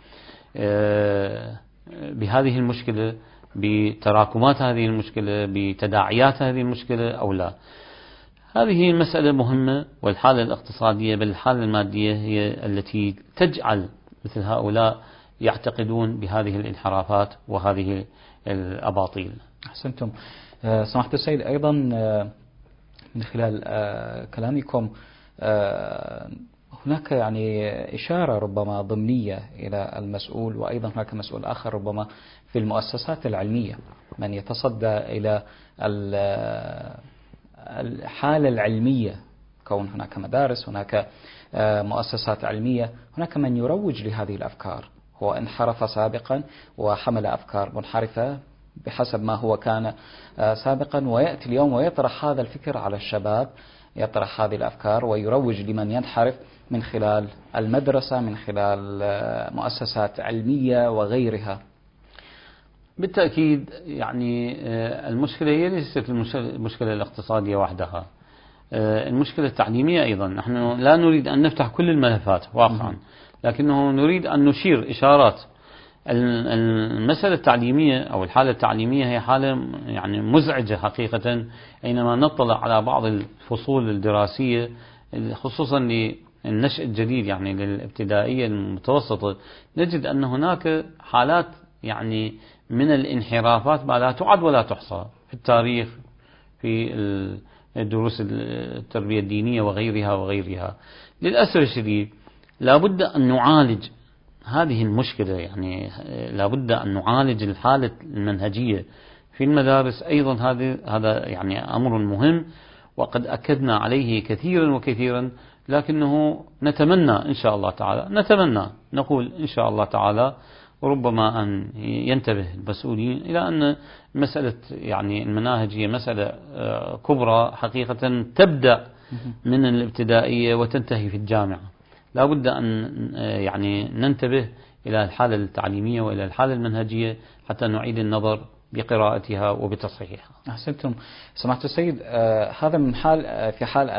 Speaker 1: بهذه المشكلة، بتراكمات هذه المشكلة، بتداعيات هذه المشكلة أو لا. هذه مسألة مهمة، والحالة الاقتصادية بل الحالة المادية هي التي تجعل مثل هؤلاء يعتقدون بهذه الانحرافات وهذه الأباطيل.
Speaker 2: أحسنتم. سماحة السيد، أيضا من خلال كلامكم هناك يعني إشارة ربما ضمنية إلى المسؤول، وأيضا هناك مسؤول آخر ربما في المؤسسات العلمية، من يتصدى إلى الحالة العلمية، كون هناك مدارس، هناك مؤسسات علمية، هناك من يروج لهذه الأفكار. هو انحرف سابقا وحمل أفكار منحرفة بحسب ما هو كان سابقا، ويأتي اليوم ويطرح هذا الفكر على الشباب، يطرح هذه الأفكار ويروج لمن ينحرف من خلال المدرسة، من خلال مؤسسات علمية وغيرها.
Speaker 1: بالتأكيد يعني المشكلة هي ليست المشكلة الاقتصادية وحدها، المشكلة التعليمية أيضا. نحن لا نريد أن نفتح كل الملفات واقعا، لكنه نريد أن نشير إشارات. المسألة التعليمية أو الحالة التعليمية هي حالة يعني مزعجة حقيقة. أينما نطلع على بعض الفصول الدراسية خصوصا للنشء الجديد يعني للابتدائية المتوسطة، نجد أن هناك حالات يعني من الانحرافات ما لا تعد ولا تحصى في التاريخ، في دروس التربية الدينية وغيرها وغيرها. للأسف الشديد لابد أن نعالج هذه المشكلة، يعني لابد أن نعالج الحالة المنهجية في المدارس أيضا. هذا هذا يعني أمر مهم وقد أكدنا عليه كثيرا وكثيرا، لكنه نتمنى إن شاء الله تعالى نتمنى نقول إن شاء الله تعالى ربما أن ينتبه المسؤولين إلى أن مسألة يعني المناهج هي مسألة كبرى حقيقة تبدأ من الابتدائية وتنتهي في الجامعة. لا بد أن يعني ننتبه إلى الحالة التعليمية وإلى الحالة المنهجية حتى نعيد النظر بقراءتها وبتصحيحها.
Speaker 2: أحسنتم سماحة السيد. آه هذا من حال آه في حال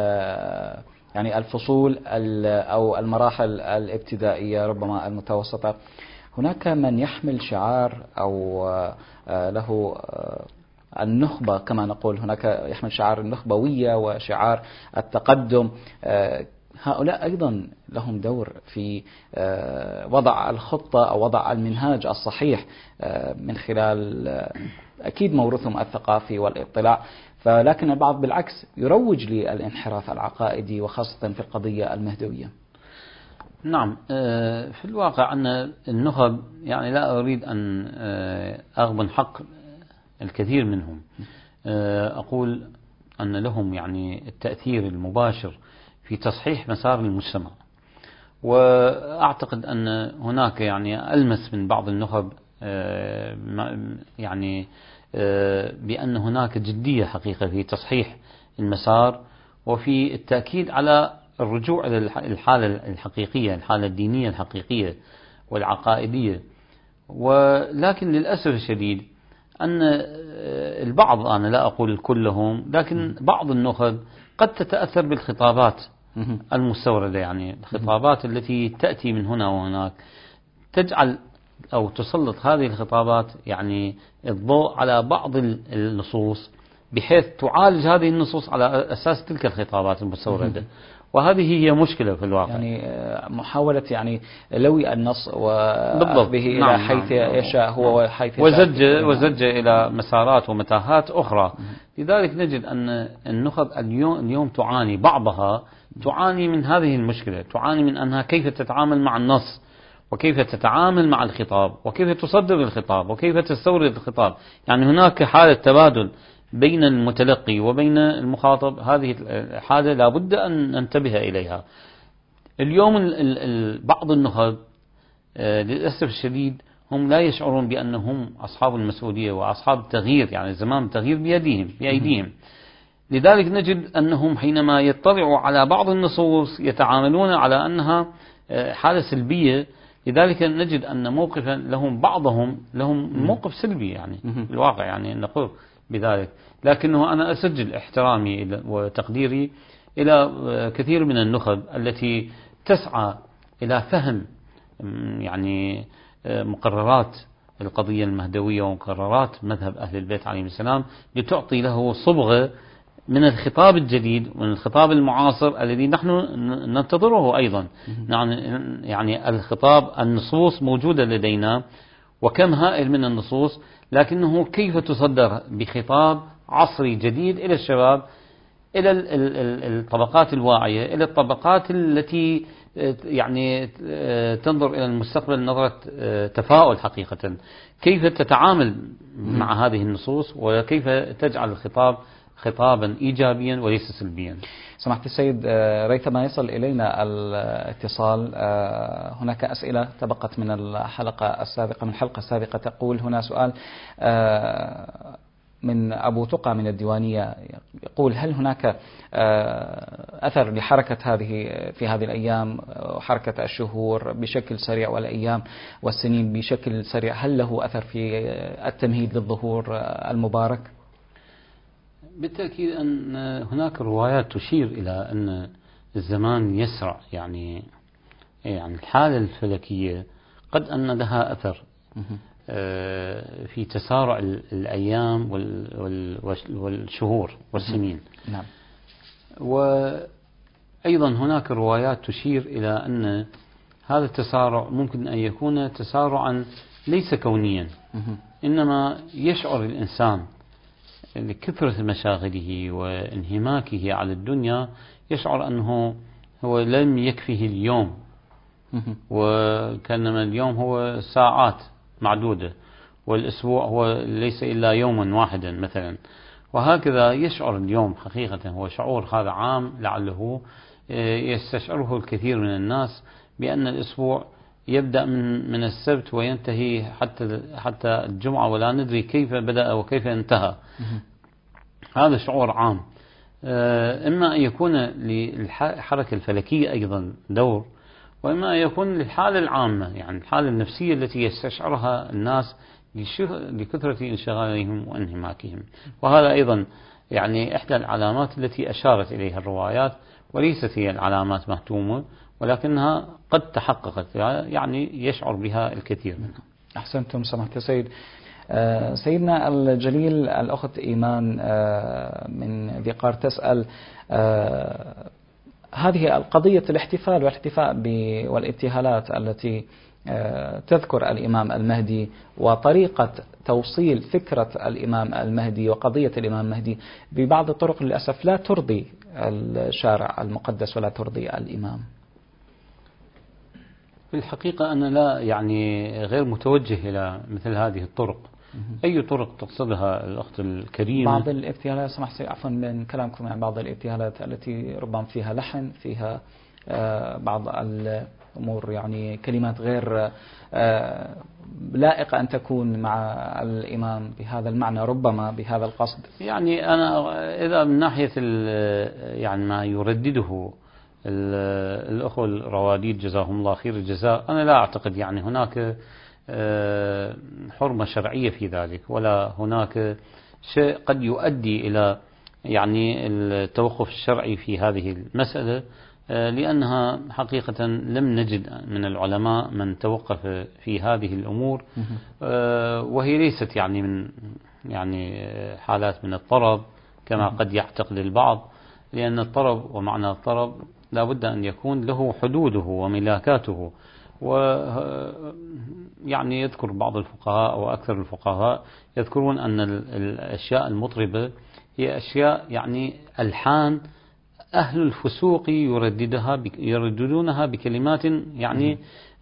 Speaker 2: يعني الفصول أو المراحل الابتدائية ربما المتوسطة، هناك من يحمل شعار أو آه له آه النخبة كما نقول، هناك يحمل شعار النخبوية وشعار التقدم. آه هؤلاء أيضا لهم دور في وضع الخطة أو وضع المنهاج الصحيح من خلال أكيد موروثهم الثقافي والاطلاع، فلكن البعض بالعكس يروج للانحراف العقائدي وخاصة في القضية المهدوية.
Speaker 1: نعم، في الواقع أن النخب يعني لا أريد أن أغبن حق الكثير منهم، أقول أن لهم يعني التأثير المباشر في تصحيح مسار المجتمع. وأعتقد أن هناك يعني ألمس من بعض النخب يعني بأن هناك جدية حقيقة في تصحيح المسار وفي التأكيد على الرجوع إلى الحالة الحقيقية، الحالة الدينية الحقيقية والعقائدية. ولكن للأسف الشديد أن البعض، أنا لا أقول كلهم، لكن بعض النخب قد تتأثر بالخطابات المستوردة، يعني الخطابات التي تأتي من هنا وهناك، تجعل أو تسلط هذه الخطابات يعني الضوء على بعض النصوص بحيث تعالج هذه النصوص على أساس تلك الخطابات المستوردة، وهذه هي مشكلة في الواقع.
Speaker 2: يعني محاولة يعني لوي النص وأخذه إلى نعم حيث نعم يشاء هو وحيث
Speaker 1: وزج وزج إلى مسارات ومتاهات أخرى. لذلك نجد أن النخب اليوم اليوم تعاني، بعضها تعاني من هذه المشكلة، تعاني من أنها كيف تتعامل مع النص وكيف تتعامل مع الخطاب وكيف تصدر الخطاب وكيف تستورد الخطاب. يعني هناك حالة تبادل بين المتلقي وبين المخاطب، هذه الحالة لا بد أن ننتبه إليها. اليوم ال ال بعض النخب للأسف الشديد هم لا يشعرون بأنهم أصحاب المسؤولية وأصحاب التغيير، يعني زمام التغيير بيدهم بأيديهم. لذلك نجد أنهم حينما يطلعوا على بعض النصوص يتعاملون على أنها حالة سلبية. لذلك نجد أن موقفا لهم بعضهم لهم موقف سلبي يعني في الواقع، يعني نقول بذلك. لكنه أنا أسجل احترامي وتقديري إلى كثير من النخب التي تسعى إلى فهم يعني مقررات القضية المهدوية ومقررات مذهب أهل البيت عليهم السلام لتعطي له صبغة من الخطاب الجديد ومن الخطاب المعاصر الذي نحن ننتظره أيضا. يعني الخطاب، النصوص موجودة لدينا وكم هائل من النصوص، لكنه كيف تصدر بخطاب عصري جديد إلى الشباب، إلى الطبقات الواعية، إلى الطبقات التي يعني تنظر إلى المستقبل نظرة تفاؤل حقيقة. كيف تتعامل مع هذه النصوص وكيف تجعل الخطاب خطابا إيجابيا وليس سلبيا.
Speaker 2: سماحة السيد، ريثما يصل إلينا الاتصال. هناك أسئلة تبقت من الحلقة السابقة من الحلقة السابقة. تقول هنا سؤال: من أبو تقى من الديوانية يقول: هل هناك أثر لحركة هذه في هذه الأيام، حركة الشهور بشكل سريع والأيام والسنين بشكل سريع، هل له أثر في التمهيد للظهور المبارك؟
Speaker 1: بالتأكيد أن هناك روايات تشير إلى أن الزمان يسرع، يعني يعني الحالة الفلكية قد أن لها أثر في تسارع الأيام والشهور والسنين.
Speaker 2: نعم.
Speaker 1: وأيضا هناك روايات تشير إلى أن هذا التسارع ممكن أن يكون تسارعا ليس كونيا، إنما يشعر الإنسان لكثرة مشاغله وانهماكه على الدنيا، يشعر أنه هو لم يكفيه اليوم، وكأنما اليوم هو ساعات معدودة، والأسبوع هو ليس إلا يوما واحدا مثلا. وهكذا يشعر اليوم حقيقة، هو شعور هذا عام لعله يستشعره الكثير من الناس، بأن الأسبوع يبدأ من من السبت وينتهي حتى حتى الجمعة، ولا ندري كيف بدأ وكيف انتهى. هذا شعور عام. إما أن يكون للحركة الفلكية أيضا دور، وإما أن يكون للحالة العامة، يعني الحالة النفسية التي يستشعرها الناس لكثرة انشغالهم وانهماكهم. وهذا أيضا يعني إحدى العلامات التي أشارت إليها الروايات، وليست هي العلامات مهتومة، ولكنها قد تحققت، يعني يشعر بها الكثير منها.
Speaker 2: أحسنتم سماحة السيد. آه سيدنا الجليل، الأخت إيمان آه من ذي قار تسأل: آه هذه القضية الاحتفال والاحتفاء والابتهالات التي آه تذكر الإمام المهدي، وطريقة توصيل فكرة الإمام المهدي وقضية الإمام المهدي ببعض الطرق للأسف لا ترضي الشارع المقدس ولا ترضي الإمام.
Speaker 1: في الحقيقة أنا لا يعني غير متوجه إلى مثل هذه الطرق. أي طرق تقصدها الأخت الكريمة؟
Speaker 2: بعض الابتهالات سمحت عفوا من كلامكم عن بعض الابتهالات التي ربما فيها لحن، فيها آه بعض الأمور يعني كلمات غير آه لائقة أن تكون مع الإمام بهذا المعنى، ربما بهذا القصد.
Speaker 1: يعني أنا إذا من ناحية يعني ما يردده الأخوة الرواديد جزاهم الله خير الجزاء، أنا لا أعتقد يعني هناك حرمة شرعية في ذلك، ولا هناك شيء قد يؤدي إلى يعني التوقف الشرعي في هذه المسألة، لأنها حقيقة لم نجد من العلماء من توقف في هذه الأمور، وهي ليست يعني من يعني حالات من الطرب كما قد يعتقد البعض، لأن الطرب ومعنى الطرب لا بد أن يكون له حدوده وملاكاته. و يعني يذكر بعض الفقهاء وأكثر الفقهاء يذكرون أن الأشياء المطربة هي أشياء يعني ألحان أهل الفسوق يرددها يرددونها بكلمات يعني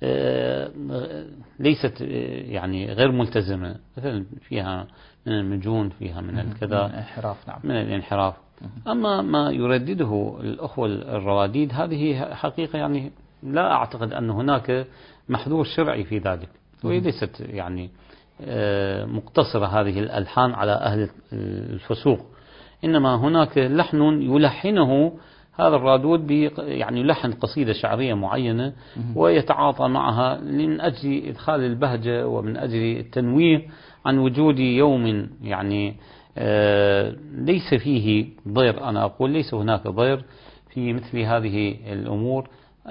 Speaker 1: ليست يعني غير ملتزمة، مثلا فيها من المجون، فيها من الكذا،
Speaker 2: من الانحراف. نعم.
Speaker 1: من الانحراف. أما ما يردده الأخوة الرواديد هذه حقيقة يعني لا أعتقد أن هناك محذور شرعي في ذلك، وهي ليست يعني مقتصرة هذه الألحان على أهل الفسوق، إنما هناك لحن يلحنه هذا الرادود يعني يلحن قصيدة شعرية معينة ويتعاطى معها من أجل إدخال البهجة ومن أجل التنويه عن وجود يوم يعني ليس فيه ضير. أنا أقول ليس هناك ضير في مثل هذه الأمور.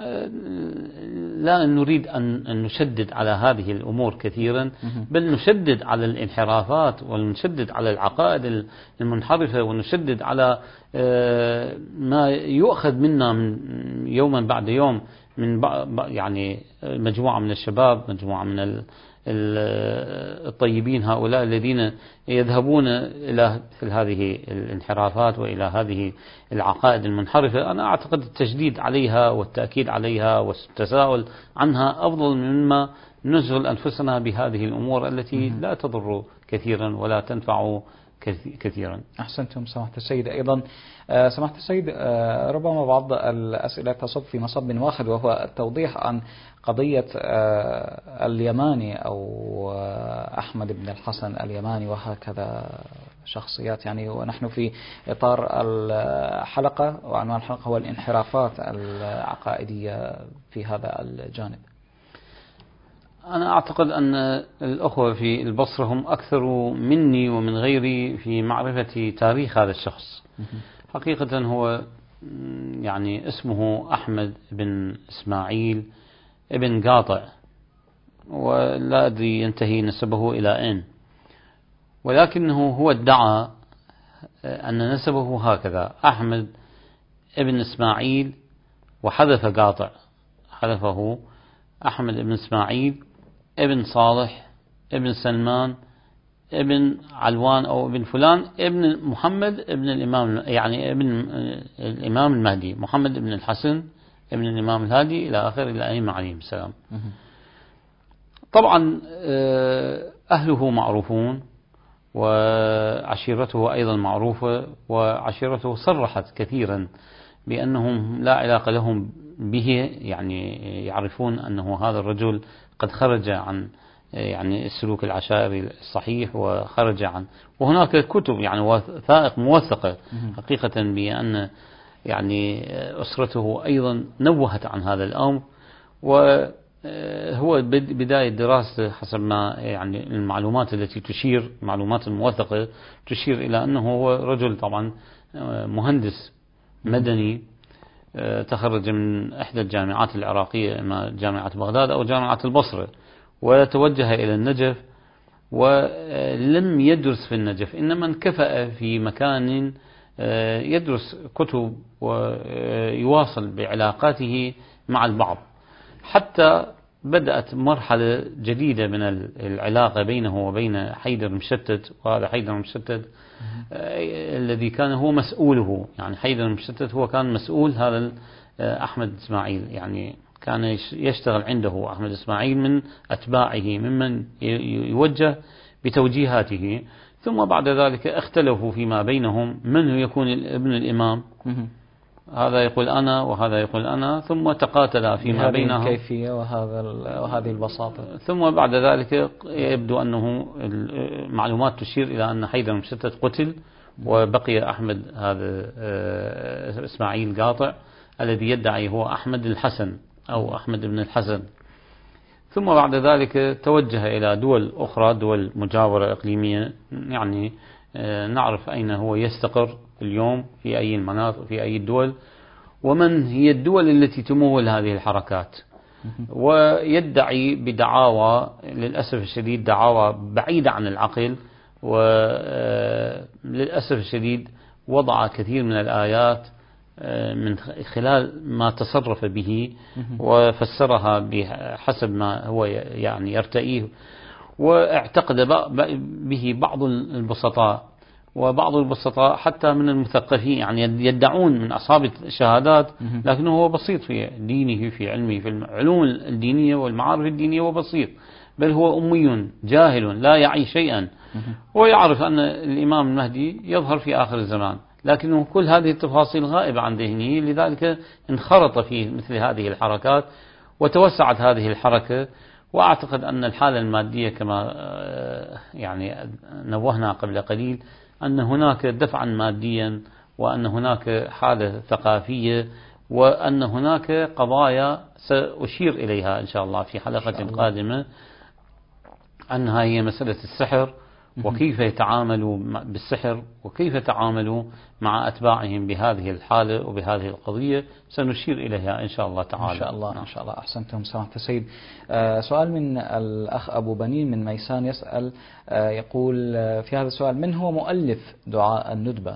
Speaker 1: لا نريد أن نشدد على هذه الأمور كثيرا، بل نشدد على الانحرافات ونشدد على العقائد المنحرفة ونشدد على ما يؤخذ منا من يوما بعد يوم من يعني مجموعة من الشباب، مجموعة من الطيبين هؤلاء الذين يذهبون إلى مثل هذه الانحرافات وإلى هذه العقائد المنحرفة. أنا أعتقد التشديد عليها والتأكيد عليها والتساؤل عنها أفضل مما نشغل أنفسنا بهذه الأمور التي لا تضر كثيرا ولا تنفع كثيرا.
Speaker 2: أحسنتم سماحة السيد. أيضا سماحة السيد ربما بعض الأسئلة تصب في مصب واحد، وهو التوضيح عن قضية اليماني أو أحمد بن الحسن اليماني وهكذا شخصيات يعني، ونحن في إطار الحلقة وعنوان الحلقة هو الانحرافات العقائدية في هذا الجانب.
Speaker 1: أنا أعتقد أن الأخوة في البصرة هم أكثر مني ومن غيري في معرفة تاريخ هذا الشخص. حقيقة هو يعني اسمه أحمد بن إسماعيل ابن قاطع، ولا أدري ينتهي نسبه إلى أين، ولكنه هو ادعى أن نسبه هكذا: أحمد ابن إسماعيل، وحذف قاطع، حذفه أحمد ابن إسماعيل ابن صالح ابن سلمان ابن علوان أو ابن فلان ابن محمد ابن الإمام، يعني ابن الإمام المهدي محمد ابن الحسن ابن الإمام الهادي إلى آخر الأئمة عليهم السلام. طبعا أهله معروفون وعشيرته أيضا معروفة، وعشيرته صرحت كثيرا بأنهم لا علاقة لهم به، يعني يعرفون أنه هذا الرجل قد خرج عن يعني السلوك العشائري الصحيح وخرج عن، وهناك كتب يعني وثائق موثقة حقيقة بأن يعني أسرته أيضا نوهت عن هذا الأمر. وهو بداية دراسة حسب ما يعني المعلومات التي تشير، المعلومات الموثقة تشير إلى أنه هو رجل طبعا مهندس مدني تخرج من إحدى الجامعات العراقية، إما جامعة بغداد أو جامعة البصرة، وتوجه إلى النجف ولم يدرس في النجف، إنما انكفأ في مكان يدرس كتب ويواصل بعلاقاته مع البعض، حتى بدأت مرحلة جديدة من العلاقة بينه وبين حيدر مشتت. وهذا حيدر مشتت الذي كان هو مسؤوله، يعني حيدر مشتت هو كان مسؤول هذا أحمد إسماعيل، يعني كان يشتغل عنده أحمد إسماعيل من أتباعه ممن يوجه بتوجيهاته. ثم بعد ذلك اختلفوا فيما بينهم من يكون ابن الإمام، هذا يقول أنا وهذا يقول أنا، ثم تقاتل فيما بينهم
Speaker 2: الكيفية وهذا وهذه البساطة.
Speaker 1: ثم بعد ذلك يبدو أنه المعلومات تشير إلى أن حيدر مشتت قتل، وبقي أحمد هذا إسماعيل قاطع الذي يدعي هو أحمد الحسن أو أحمد بن الحسن. ثم بعد ذلك توجه إلى دول أخرى، دول مجاورة إقليمية، يعني نعرف أين هو يستقر اليوم، في أي المناطق، في أي الدول، ومن هي الدول التي تمول هذه الحركات. ويدعي بدعاوى للأسف الشديد، دعاوى بعيدة عن العقل، وللأسف الشديد وضع كثير من الآيات من خلال ما تصرف به وفسرها بحسب ما هو يعني يرتئيه، واعتقد به بعض البسطاء، وبعض البسطاء حتى من المثقفين، يعني يدعون من أصحاب الشهادات، لكنه هو بسيط في دينه، في علمه، في العلوم الدينية والمعارف الدينية، هو بسيط، بل هو أمي جاهل لا يعي شيئا، ويعرف أن الإمام المهدي يظهر في آخر الزمان، لكنه كل هذه التفاصيل غائبة عن ذهنه، لذلك انخرط في مثل هذه الحركات وتوسعت هذه الحركة. وأعتقد أن الحالة المادية كما يعني نوهنا قبل قليل أن هناك دفعا ماديا، وأن هناك حالة ثقافية، وأن هناك قضايا سأشير إليها إن شاء الله في حلقة قادمة، أنها هي مسألة السحر، وكيف يتعاملوا بالسحر، وكيف يتعاملوا مع أتباعهم بهذه الحالة وبهذه القضية، سنشير إليها إن شاء الله تعالى.
Speaker 2: إن شاء الله. إن شاء الله. أحسنتم سماحة السيد. آه سؤال من الأخ أبو بنين من ميسان يسأل، آه يقول آه في هذا السؤال: من هو مؤلف دعاء الندبة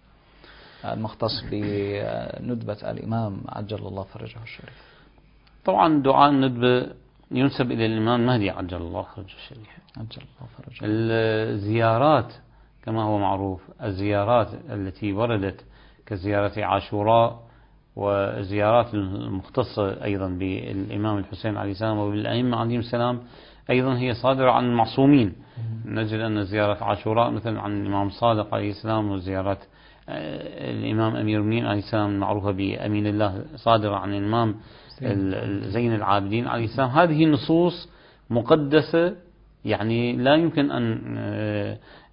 Speaker 2: المختص بندبة الإمام عجل الله فرجه الشريف؟
Speaker 1: طبعا دعاء الندبة ينسب إلى الإمام المهدي عجل الله فرجه الشريف.
Speaker 2: عجل الله فرجه.
Speaker 1: الزيارات كما هو معروف، الزيارات التي وردت كزيارة عاشوراء، وزيارات المختصة أيضا بالإمام الحسين عليه السلام وبالأئمة عليهم السلام، أيضا هي صادرة عن المعصومين. نجد أن زيارة عاشوراء مثلا عن الإمام الصادق عليه السلام، وزيارات الإمام أمير المؤمنين عليه السلام المعروفة بأمين الله صادرة عن الإمام زين العابدين عليه السلام. هذه نصوص مقدسة، يعني لا يمكن أن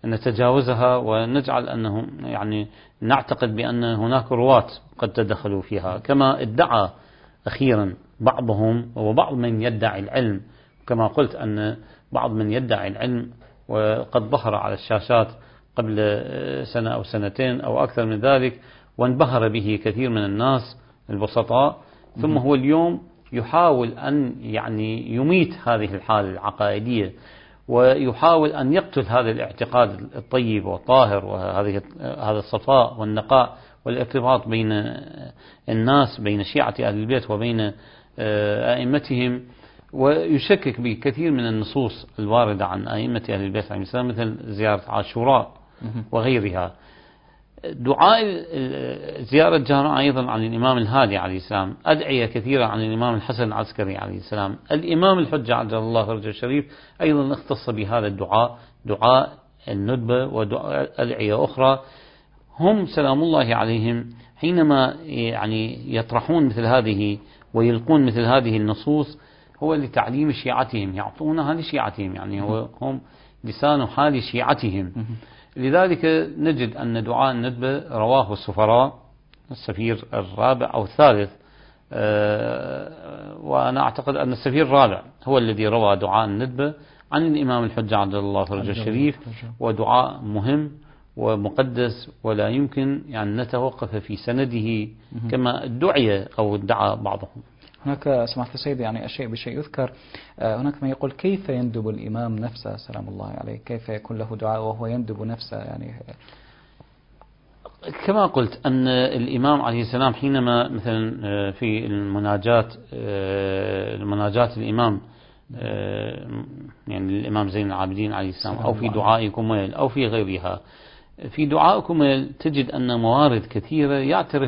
Speaker 1: نتجاوزها ونجعل أنه يعني نعتقد بأن هناك رواة قد تدخلوا فيها، كما ادعى أخيرا بعضهم وبعض من يدعي العلم، كما قلت أن بعض من يدعي العلم وقد ظهر على الشاشات قبل سنة أو سنتين أو أكثر من ذلك وانبهر به كثير من الناس البسطاء، ثم هو اليوم يحاول أن يعني يميت هذه الحالة العقائدية ويحاول أن يقتل هذا الاعتقاد الطيب والطاهر وهذه هذا الصفاء والنقاء والارتباط بين الناس، بين شيعة أهل البيت وبين أئمتهم، ويشكك بكثير من النصوص الواردة عن أئمة أهل البيت عليهم السلام مثل زيارة عاشوراء وغيرها. دعاء زيارة جهراء أيضا عن الإمام الهادي عليه السلام، أدعية كثيرة عن الإمام الحسن العسكري عليه السلام، الإمام الحجة عجل الله فرجه الشريف أيضا اختص بهذا الدعاء، دعاء الندبة ودعاء أدعية أخرى. هم سلام الله عليهم حينما يعني يطرحون مثل هذه ويلقون مثل هذه النصوص هو لتعليم شيعتهم، يعطونها لشيعتهم، يعني هو هم لسان حال شيعتهم. لذلك نجد أن دعاء الندبة رواه السفراء، السفير الرابع أو الثالث، وأنا أعتقد أن السفير الرابع هو الذي روى دعاء الندبة عن الإمام الحجة عجل الله فرجه الشريف، ودعاء مهم ومقدس ولا يمكن يعني نتوقف في سنده كما ادعي أو ادعى بعضهم.
Speaker 2: هناك سماحة السيد يعني الشيء بشيء يذكر، هناك من يقول كيف يندب الإمام نفسه سلام الله عليه، كيف يكون له دعاء وهو يندب نفسه؟ يعني
Speaker 1: كما قلت أن الإمام عليه السلام حينما مثلا في المناجات المناجات الإمام يعني الإمام زين العابدين عليه السلام أو في دعاء كميل أو في غيرها، في دعاء كميل تجد أن موارد كثيرة يعترف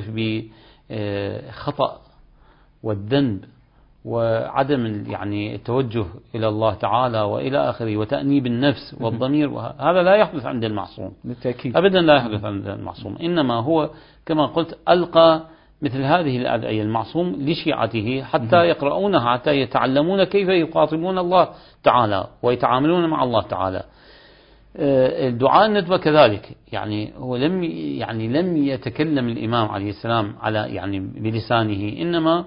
Speaker 1: بخطأ والذنب وعدم يعني التوجه إلى الله تعالى وإلى آخره وتأنيب النفس والضمير، هذا لا يحدث عند المعصوم
Speaker 2: بالتأكيد،
Speaker 1: أبدا لا يحدث عند المعصوم، إنما هو كما قلت ألقى مثل هذه الأدعية المعصوم لشيعته حتى يقرؤونها، حتى يتعلمون كيف يخاطبون الله تعالى ويتعاملون مع الله تعالى. الدعاء الندبة كذلك، يعني هو لم يعني لم يتكلم الإمام عليه السلام على يعني بلسانه، إنما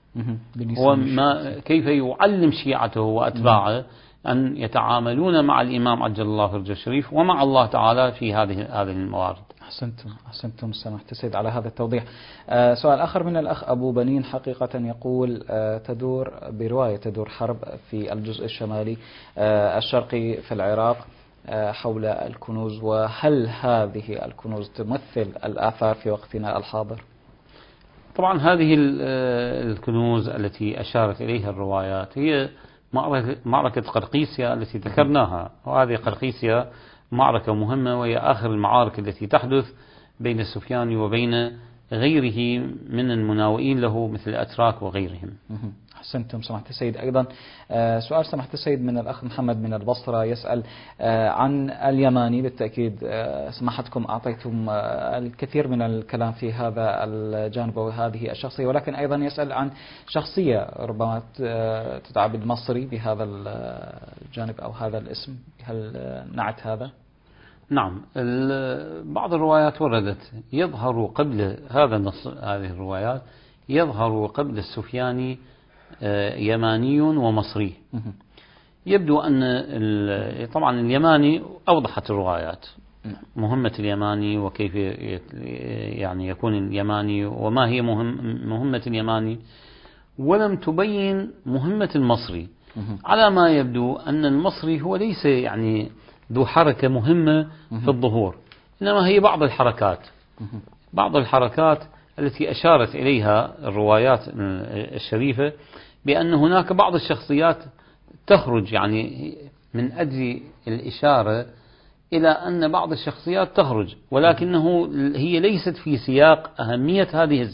Speaker 1: هو ما كيف يعلم شيعته وأتباعه أن يتعاملون مع الإمام عجل الله فرجه الشريف ومع الله تعالى في هذه هذه الموارد.
Speaker 2: أحسنتم أحسنتم سماحة السيد على هذا التوضيح. آه سؤال آخر من الأخ أبو بنين حقيقة يقول آه تدور برواية تدور حرب في الجزء الشمالي آه الشرقي في العراق آه حول الكنوز، وهل هذه الكنوز تمثل الآثار في وقتنا الحاضر؟
Speaker 1: طبعا هذه الكنوز التي أشارت إليها الروايات هي معركة قرقيسيا التي ذكرناها، وهذه قرقيسيا معركة مهمة وهي آخر المعارك التي تحدث بين السفياني وبين غيره من المناوئين له مثل الأتراك وغيرهم.
Speaker 2: أحسنتم سماحة السيد. أيضا سؤال سماحة السيد من الأخ محمد من البصرة يسأل عن اليماني. بالتأكيد سماحتكم أعطيتم الكثير من الكلام في هذا الجانب وهذه الشخصية، ولكن أيضا يسأل عن شخصية ربما تتعبد مصري بهذا الجانب أو هذا الاسم، هل نعت هذا؟
Speaker 1: نعم، بعض الروايات وردت يظهر قبل هذا النص، هذه الروايات يظهر قبل السفياني يماني ومصري. يبدو أن طبعا اليماني أوضحت الروايات مهمة اليماني وكيف يعني يكون اليماني وما هي مهم مهمة اليماني، ولم تبين مهمة المصري. على ما يبدو أن المصري هو ليس يعني ذو حركة مهمة في الظهور، إنما هي بعض الحركات بعض الحركات التي أشارت إليها الروايات الشريفة بأن هناك بعض الشخصيات تخرج يعني من أجل الإشارة إلى أن بعض الشخصيات تخرج، ولكنه هي ليست في سياق أهمية هذه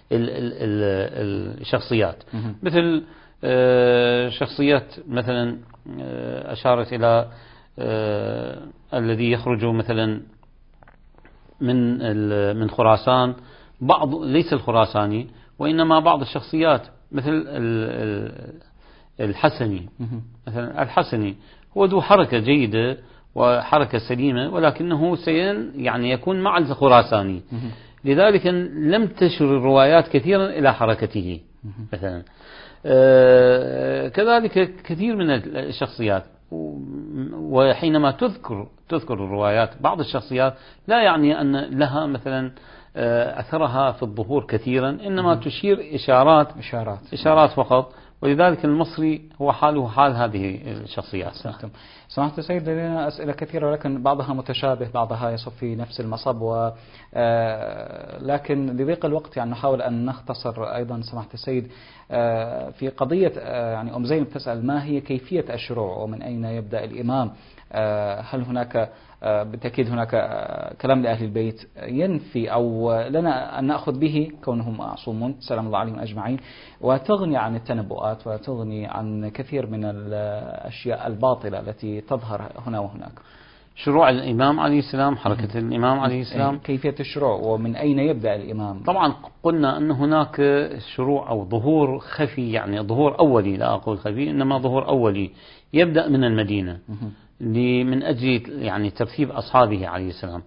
Speaker 1: الشخصيات، مثل شخصيات مثلا أشارت إلى الذي يخرج مثلا من من خراسان، بعض ليس الخراساني وإنما بعض الشخصيات مثل الحسني. مثلا الحسني هو ذو حركة جيدة وحركة سليمة، ولكنه سين يعني يكون مع الخراساني، لذلك لم تشر الروايات كثيرا إلى حركته مثلا. آه كذلك كثير من الشخصيات، وحينما تذكر تذكر الروايات بعض الشخصيات لا يعني أن لها مثلا أثرها في الظهور كثيرا، إنما تشير إشارات
Speaker 2: إشارات
Speaker 1: إشارات فقط، ولذلك المصري هو حاله حال هذه الشخصيات.
Speaker 2: سماحة السيد، لدينا أسئلة كثيرة ولكن بعضها متشابه، بعضها يصب في نفس المصب، و لكن لضيق الوقت يعني نحاول أن نختصر. أيضا سماحة السيد في قضية يعني أم زينب تسأل ما هي كيفية الشروع ومن أين يبدأ الإمام؟ هل هناك بالتأكيد هناك كلام لأهل البيت ينفي أو لنا أن نأخذ به كونهم معصومون سلام الله عليهم أجمعين، وتغني عن التنبؤات وتغني عن كثير من الأشياء الباطلة التي تظهر هنا وهناك؟
Speaker 1: شروع الإمام عليه السلام، حركة الإمام عليه السلام،
Speaker 2: كيفية الشروع ومن أين يبدأ الإمام؟
Speaker 1: طبعا قلنا أن هناك شروع أو ظهور خفي، يعني ظهور أولي، لا أقول خفي إنما ظهور أولي يبدأ من المدينة من أجل يعني ترتيب أصحابه عليه السلام.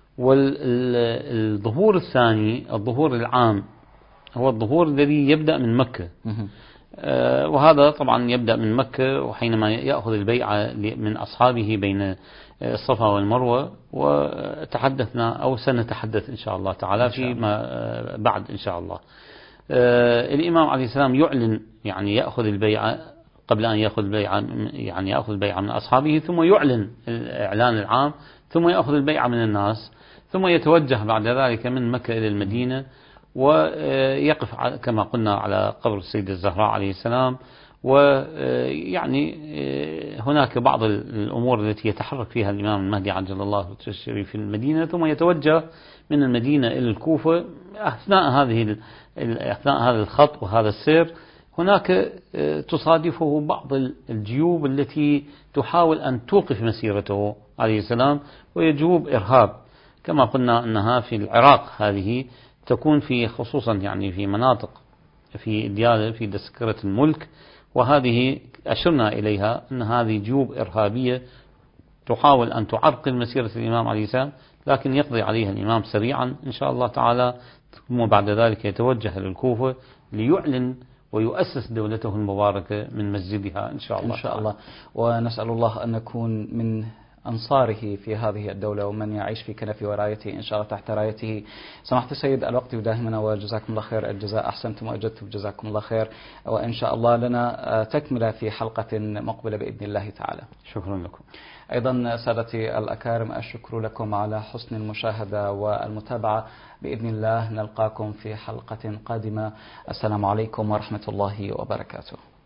Speaker 1: والظهور الثاني الظهور العام هو الظهور الذي يبدأ من مكة، آه وهذا طبعا يبدأ من مكة، وحينما يأخذ البيعة من أصحابه بين الصفا والمروة، وتحدثنا أو سنتحدث إن شاء الله تعالى فيما بعد إن شاء الله. آه الإمام عليه السلام يعلن يعني يأخذ البيعة قبل أن يأخذ البيعة، يعني يأخذ البيعة من أصحابه، ثم يعلن الإعلان العام، ثم يأخذ البيعة من الناس، ثم يتوجه بعد ذلك من مكة إلى المدينة، ويقف كما قلنا على قبر السيدة الزهراء عليه السلام. ويعني هناك بعض الأمور التي يتحرك فيها الإمام المهدي عجل الله وجهه في المدينة، ثم يتوجه من المدينة إلى الكوفة. أثناء هذه أثناء هذا الخط وهذا السير هناك تصادفه بعض الجيوب التي تحاول أن توقف مسيرته عليه السلام، وهي جيوب إرهاب كما قلنا أنها في العراق، هذه تكون في خصوصا يعني في مناطق في ديالى في دسكرة الملك، وهذه أشرنا إليها أن هذه جيوب إرهابية تحاول أن تعرقل مسيرة الإمام عليه السلام، لكن يقضي عليها الإمام سريعا إن شاء الله تعالى، ثم بعد ذلك يتوجه للكوفة ليعلن ويؤسس دولته المباركة من مسجدها إن شاء الله
Speaker 2: إن شاء الله. ونسأل الله أن نكون من أنصاره في هذه الدولة ومن يعيش في كنف ورايته إن شاء الله تحت رايته. سماحة السيد الوقت يداهمنا وجزاكم الله خير الجزاء، أحسنتم وأجدتم جزاكم الله خير، وإن شاء الله لنا تكملة في حلقة مقبلة بإذن الله تعالى.
Speaker 1: شكرا لكم.
Speaker 2: أيضا سادتي الأكارم الشكر لكم على حسن المشاهدة والمتابعة، بإذن الله نلقاكم في حلقة قادمة. السلام عليكم ورحمة الله وبركاته.